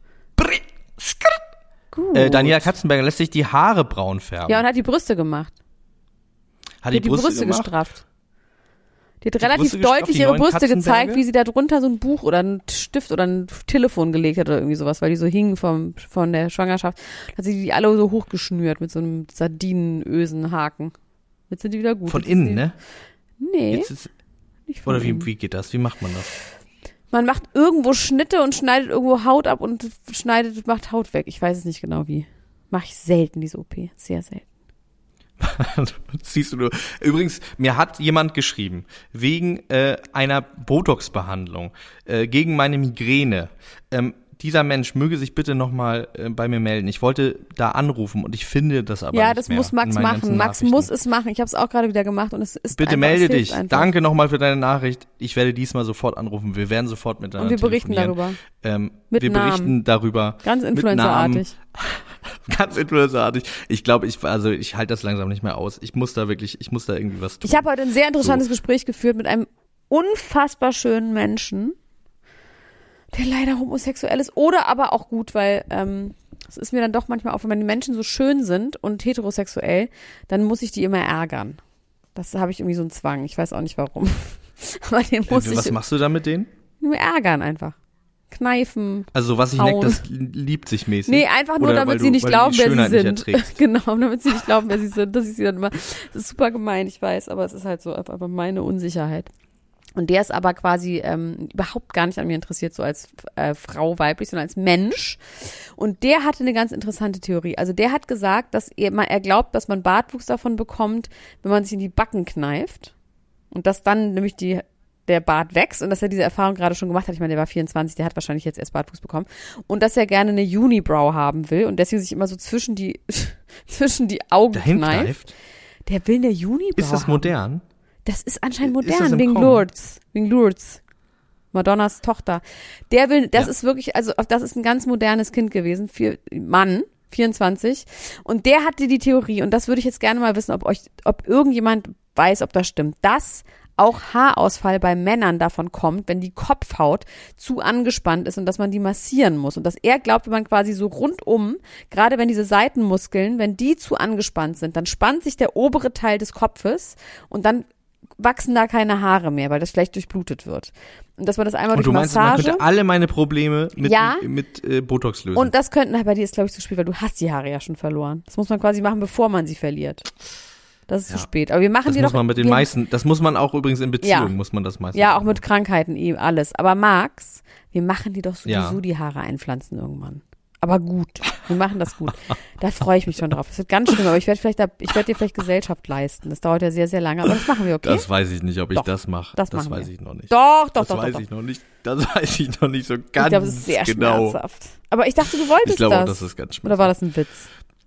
Gut. Äh, Daniela Katzenberger lässt sich die Haare braun färben. Ja, und hat die Brüste gemacht. Hat Die hat die Brüste, gemacht? gestrafft. Die hat Die relativ Brüste gestrafft, deutlich die ihre neuen Brüste Katzenberge? gezeigt, wie sie da drunter so ein Buch oder ein Stift oder ein Telefon gelegt hat oder irgendwie sowas, weil die so hingen vom, von der Schwangerschaft. Da hat sie die alle so hochgeschnürt mit so einem Sardinenösenhaken. Jetzt sind die wieder gut. Von Jetzt innen, ist ne? die, Nee, Jetzt ist, nicht von oder innen. wie, wie geht das? Wie macht man das? Man macht irgendwo Schnitte und schneidet irgendwo Haut ab und schneidet, macht Haut weg. Ich weiß es nicht genau wie. Mache ich selten, diese O P. Sehr selten. Siehst du nur. Übrigens, mir hat jemand geschrieben, wegen äh, einer Botox-Behandlung äh, gegen meine Migräne. Ähm, dieser Mensch möge sich bitte nochmal äh, bei mir melden. Ich wollte da anrufen und ich finde das aber Ja, nicht das mehr muss Max in meinen machen. ganzen Max Nachrichten. muss es machen. Ich habe es auch gerade wieder gemacht und es ist Bitte einfach, melde es hilft dich. einfach. Danke nochmal für deine Nachricht. Ich werde diesmal sofort anrufen. Wir werden sofort miteinander Und wir berichten telefonieren. darüber. Ähm, Mit wir Namen. berichten darüber. Ganz mit influencerartig. Namen. Ganz influencerartig. Ich glaube, ich also ich halte das langsam nicht mehr aus. Ich muss da wirklich, ich muss da irgendwie was tun. Ich habe heute ein sehr interessantes So. Gespräch geführt mit einem unfassbar schönen Menschen, der leider homosexuell ist oder aber auch gut, weil ähm, es ist mir dann doch manchmal auch, wenn die Menschen so schön sind und heterosexuell, dann muss ich die immer ärgern. Das habe ich irgendwie so einen Zwang. Ich weiß auch nicht warum. Aber den muss äh, ich. Was machst du da mit denen? Nur ärgern einfach. Kneifen. Also was ich hauen. neckt, das liebt sich mäßig. Nee, einfach nur, Oder damit weil sie du, nicht weil glauben, du die wer Schönheit sie nicht sind. erträgst. Genau, damit sie nicht glauben, wer sie sind. Das ist sie dann immer. Das ist super gemein, ich weiß, aber es ist halt so einfach meine Unsicherheit. Und der ist aber quasi ähm, überhaupt gar nicht an mir interessiert, so als äh, Frau weiblich, sondern als Mensch. Und der hatte eine ganz interessante Theorie. Also der hat gesagt, dass er, er glaubt, dass man Bartwuchs davon bekommt, wenn man sich in die Backen kneift. Und dass dann nämlich die der Bart wächst und dass er diese Erfahrung gerade schon gemacht hat. Ich meine, der war vierundzwanzig, der hat wahrscheinlich jetzt erst Bartwuchs bekommen. Und dass er gerne eine Unibrow haben will und deswegen sich immer so zwischen die zwischen die Augen Dahin kneift. kneift? Der will eine Unibrow Ist das modern? haben. Das ist anscheinend Ist das modern, im wegen Kommen? Lourdes. Wegen Lourdes. Madonnas Tochter. Der will, das Ja. ist wirklich, also das ist ein ganz modernes Kind gewesen, vier, Mann, vierundzwanzig. Und der hatte die Theorie, und das würde ich jetzt gerne mal wissen, ob euch, ob irgendjemand weiß, ob das stimmt, dass auch Haarausfall bei Männern davon kommt, wenn die Kopfhaut zu angespannt ist und dass man die massieren muss. Und dass er glaubt, wenn man quasi so rundum, gerade wenn diese Seitenmuskeln, wenn die zu angespannt sind, dann spannt sich der obere Teil des Kopfes und dann wachsen da keine Haare mehr, weil das schlecht durchblutet wird. Und dass man das einmal Und durch du meinst, Massage... man könnte alle meine Probleme mit, Ja. mit äh, Botox lösen? Und das könnten, bei dir ist glaube ich zu spät, weil du hast die Haare ja schon verloren. Das muss man quasi machen, bevor man sie verliert. Das ist Ja. zu spät. Aber wir machen das die muss doch... man mit den wir, meisten, das muss man auch übrigens in Beziehungen, Ja. muss man das meistens Ja, auch machen. mit Krankheiten, eh alles. Aber Max, wir machen die doch sowieso Ja. die Haare einpflanzen irgendwann. Aber gut, wir machen das gut. Da freue ich mich schon drauf. Das wird ganz schlimm, aber ich werde vielleicht, da, ich werde dir vielleicht Gesellschaft leisten. Das dauert ja sehr, sehr lange, aber das machen wir, okay? Das weiß ich nicht, ob ich Doch, das mache. das Das, machen weiß wir. ich noch nicht. Doch, doch, das doch, weiß doch, ich doch. noch nicht. Das weiß ich noch nicht so ganz Ich glaube, es ist sehr genau. schmerzhaft. Aber ich dachte, du wolltest Ich glaube das. auch, das ist ganz schmerzhaft. Oder war das ein Witz?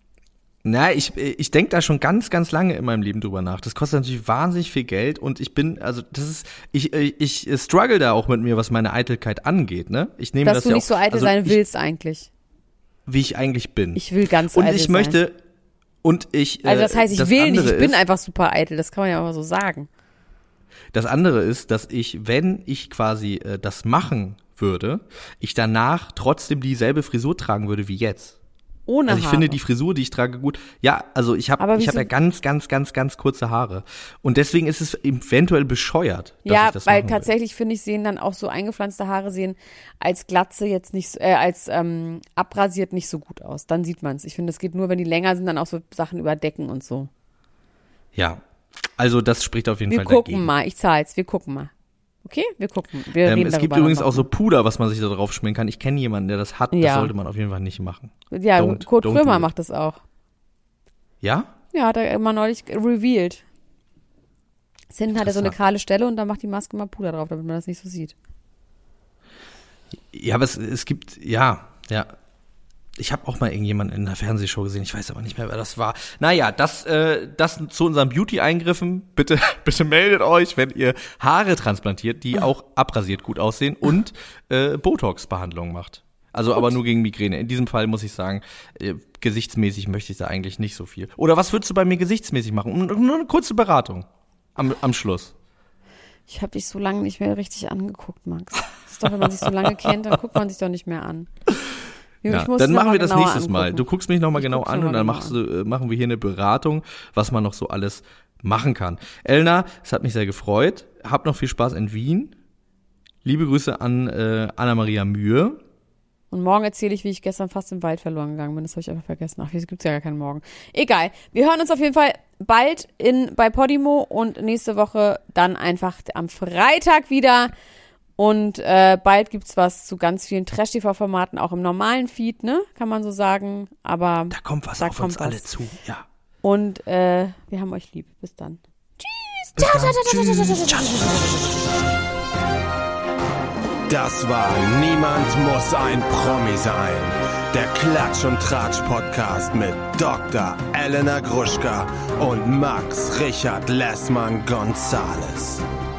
Na, ich, ich denke da schon ganz, ganz lange in meinem Leben drüber nach. Das kostet natürlich wahnsinnig viel Geld und ich bin, also das ist, ich, ich, ich struggle da auch mit mir, was meine Eitelkeit angeht, ne? Ich nehme Dass das du ja nicht auch, so eitel also sein ich, willst eigentlich. wie ich eigentlich bin. Ich will ganz und eitel ich sein. möchte, und ich, Also das heißt, ich das will nicht, andere ich bin ist, einfach super eitel. Das kann man ja auch mal so sagen. Das andere ist, dass ich, wenn ich quasi äh, das machen würde, ich danach trotzdem dieselbe Frisur tragen würde wie jetzt. Ohne Also ich Haare. finde die Frisur, die ich trage, gut. Ja, also ich Aber habe ich wieso- habe ja ganz, ganz, ganz, ganz kurze Haare. Und deswegen ist es eventuell bescheuert, dass Ja, ich das weil machen will. tatsächlich finde ich, sehen dann auch so eingepflanzte Haare sehen als Glatze jetzt nicht, so- äh, als ähm, abrasiert nicht so gut aus. Dann sieht man es. Ich finde, es geht nur, wenn die länger sind, dann auch so Sachen überdecken und so. Ja, also das spricht auf jeden Wir Fall gucken dagegen. mal. Ich zahl's. Wir gucken mal. Okay? Wir gucken. Wir Ähm, reden es gibt darüber übrigens noch auch so mal. Puder, was man sich da drauf schmieren kann. Ich kenne jemanden, der das hat. Ja. Das sollte man auf jeden Fall nicht machen. Ja, Don't- Kurt don't do Krömer it. macht das auch. Ja? Ja, hat er immer neulich revealed. Hinten hat er so eine Interessant. kahle Stelle und da macht die Maske mal Puder drauf, damit man das nicht so sieht. Ja, aber es, es gibt, ja, ja. Ich habe auch mal irgendjemanden in einer Fernsehshow gesehen, ich weiß aber nicht mehr, wer das war. Naja, das, äh, das zu unseren Beauty-Eingriffen. Bitte, bitte meldet euch, wenn ihr Haare transplantiert, die auch abrasiert gut aussehen und äh, Botox-Behandlung macht. Also aber nur gegen Migräne. In diesem Fall muss ich sagen, äh, gesichtsmäßig möchte ich da eigentlich nicht so viel. Oder was würdest du bei mir gesichtsmäßig machen? Und nur eine kurze Beratung am, am Schluss. Ich habe dich so lange nicht mehr richtig angeguckt, Max. Das ist doch, wenn man sich so lange kennt, dann guckt man sich doch nicht mehr an. Ja, Ich muss dann noch machen mal wir das genauer nächstes Mal. angucken. Du guckst mich nochmal Ich genau guck's an noch und mal dann genau machst du, äh, machen wir hier eine Beratung, was man noch so alles machen kann. Elna, es hat mich sehr gefreut. Hab noch viel Spaß in Wien. Liebe Grüße an äh, Anna-Maria Mühe. Und morgen erzähle ich, wie ich gestern fast im Wald verloren gegangen bin. Das habe ich einfach vergessen. Ach, hier gibt's ja gar keinen Morgen. Egal. Wir hören uns auf jeden Fall bald in, bei Podimo und nächste Woche dann einfach am Freitag wieder. Und äh, bald gibt's was zu ganz vielen Trash-T V-Formaten, auch im normalen Feed, ne? Kann man so sagen. Aber Da kommt was Da auf uns kommt alle was. zu. Ja. und äh, wir haben euch lieb. Bis dann. Bis dann. Tschüss. Das war Niemand muss ein Promi sein. Der Klatsch und Tratsch Podcast mit Doktor Elena Gruschka und Max Richard Lessmann Gonzales.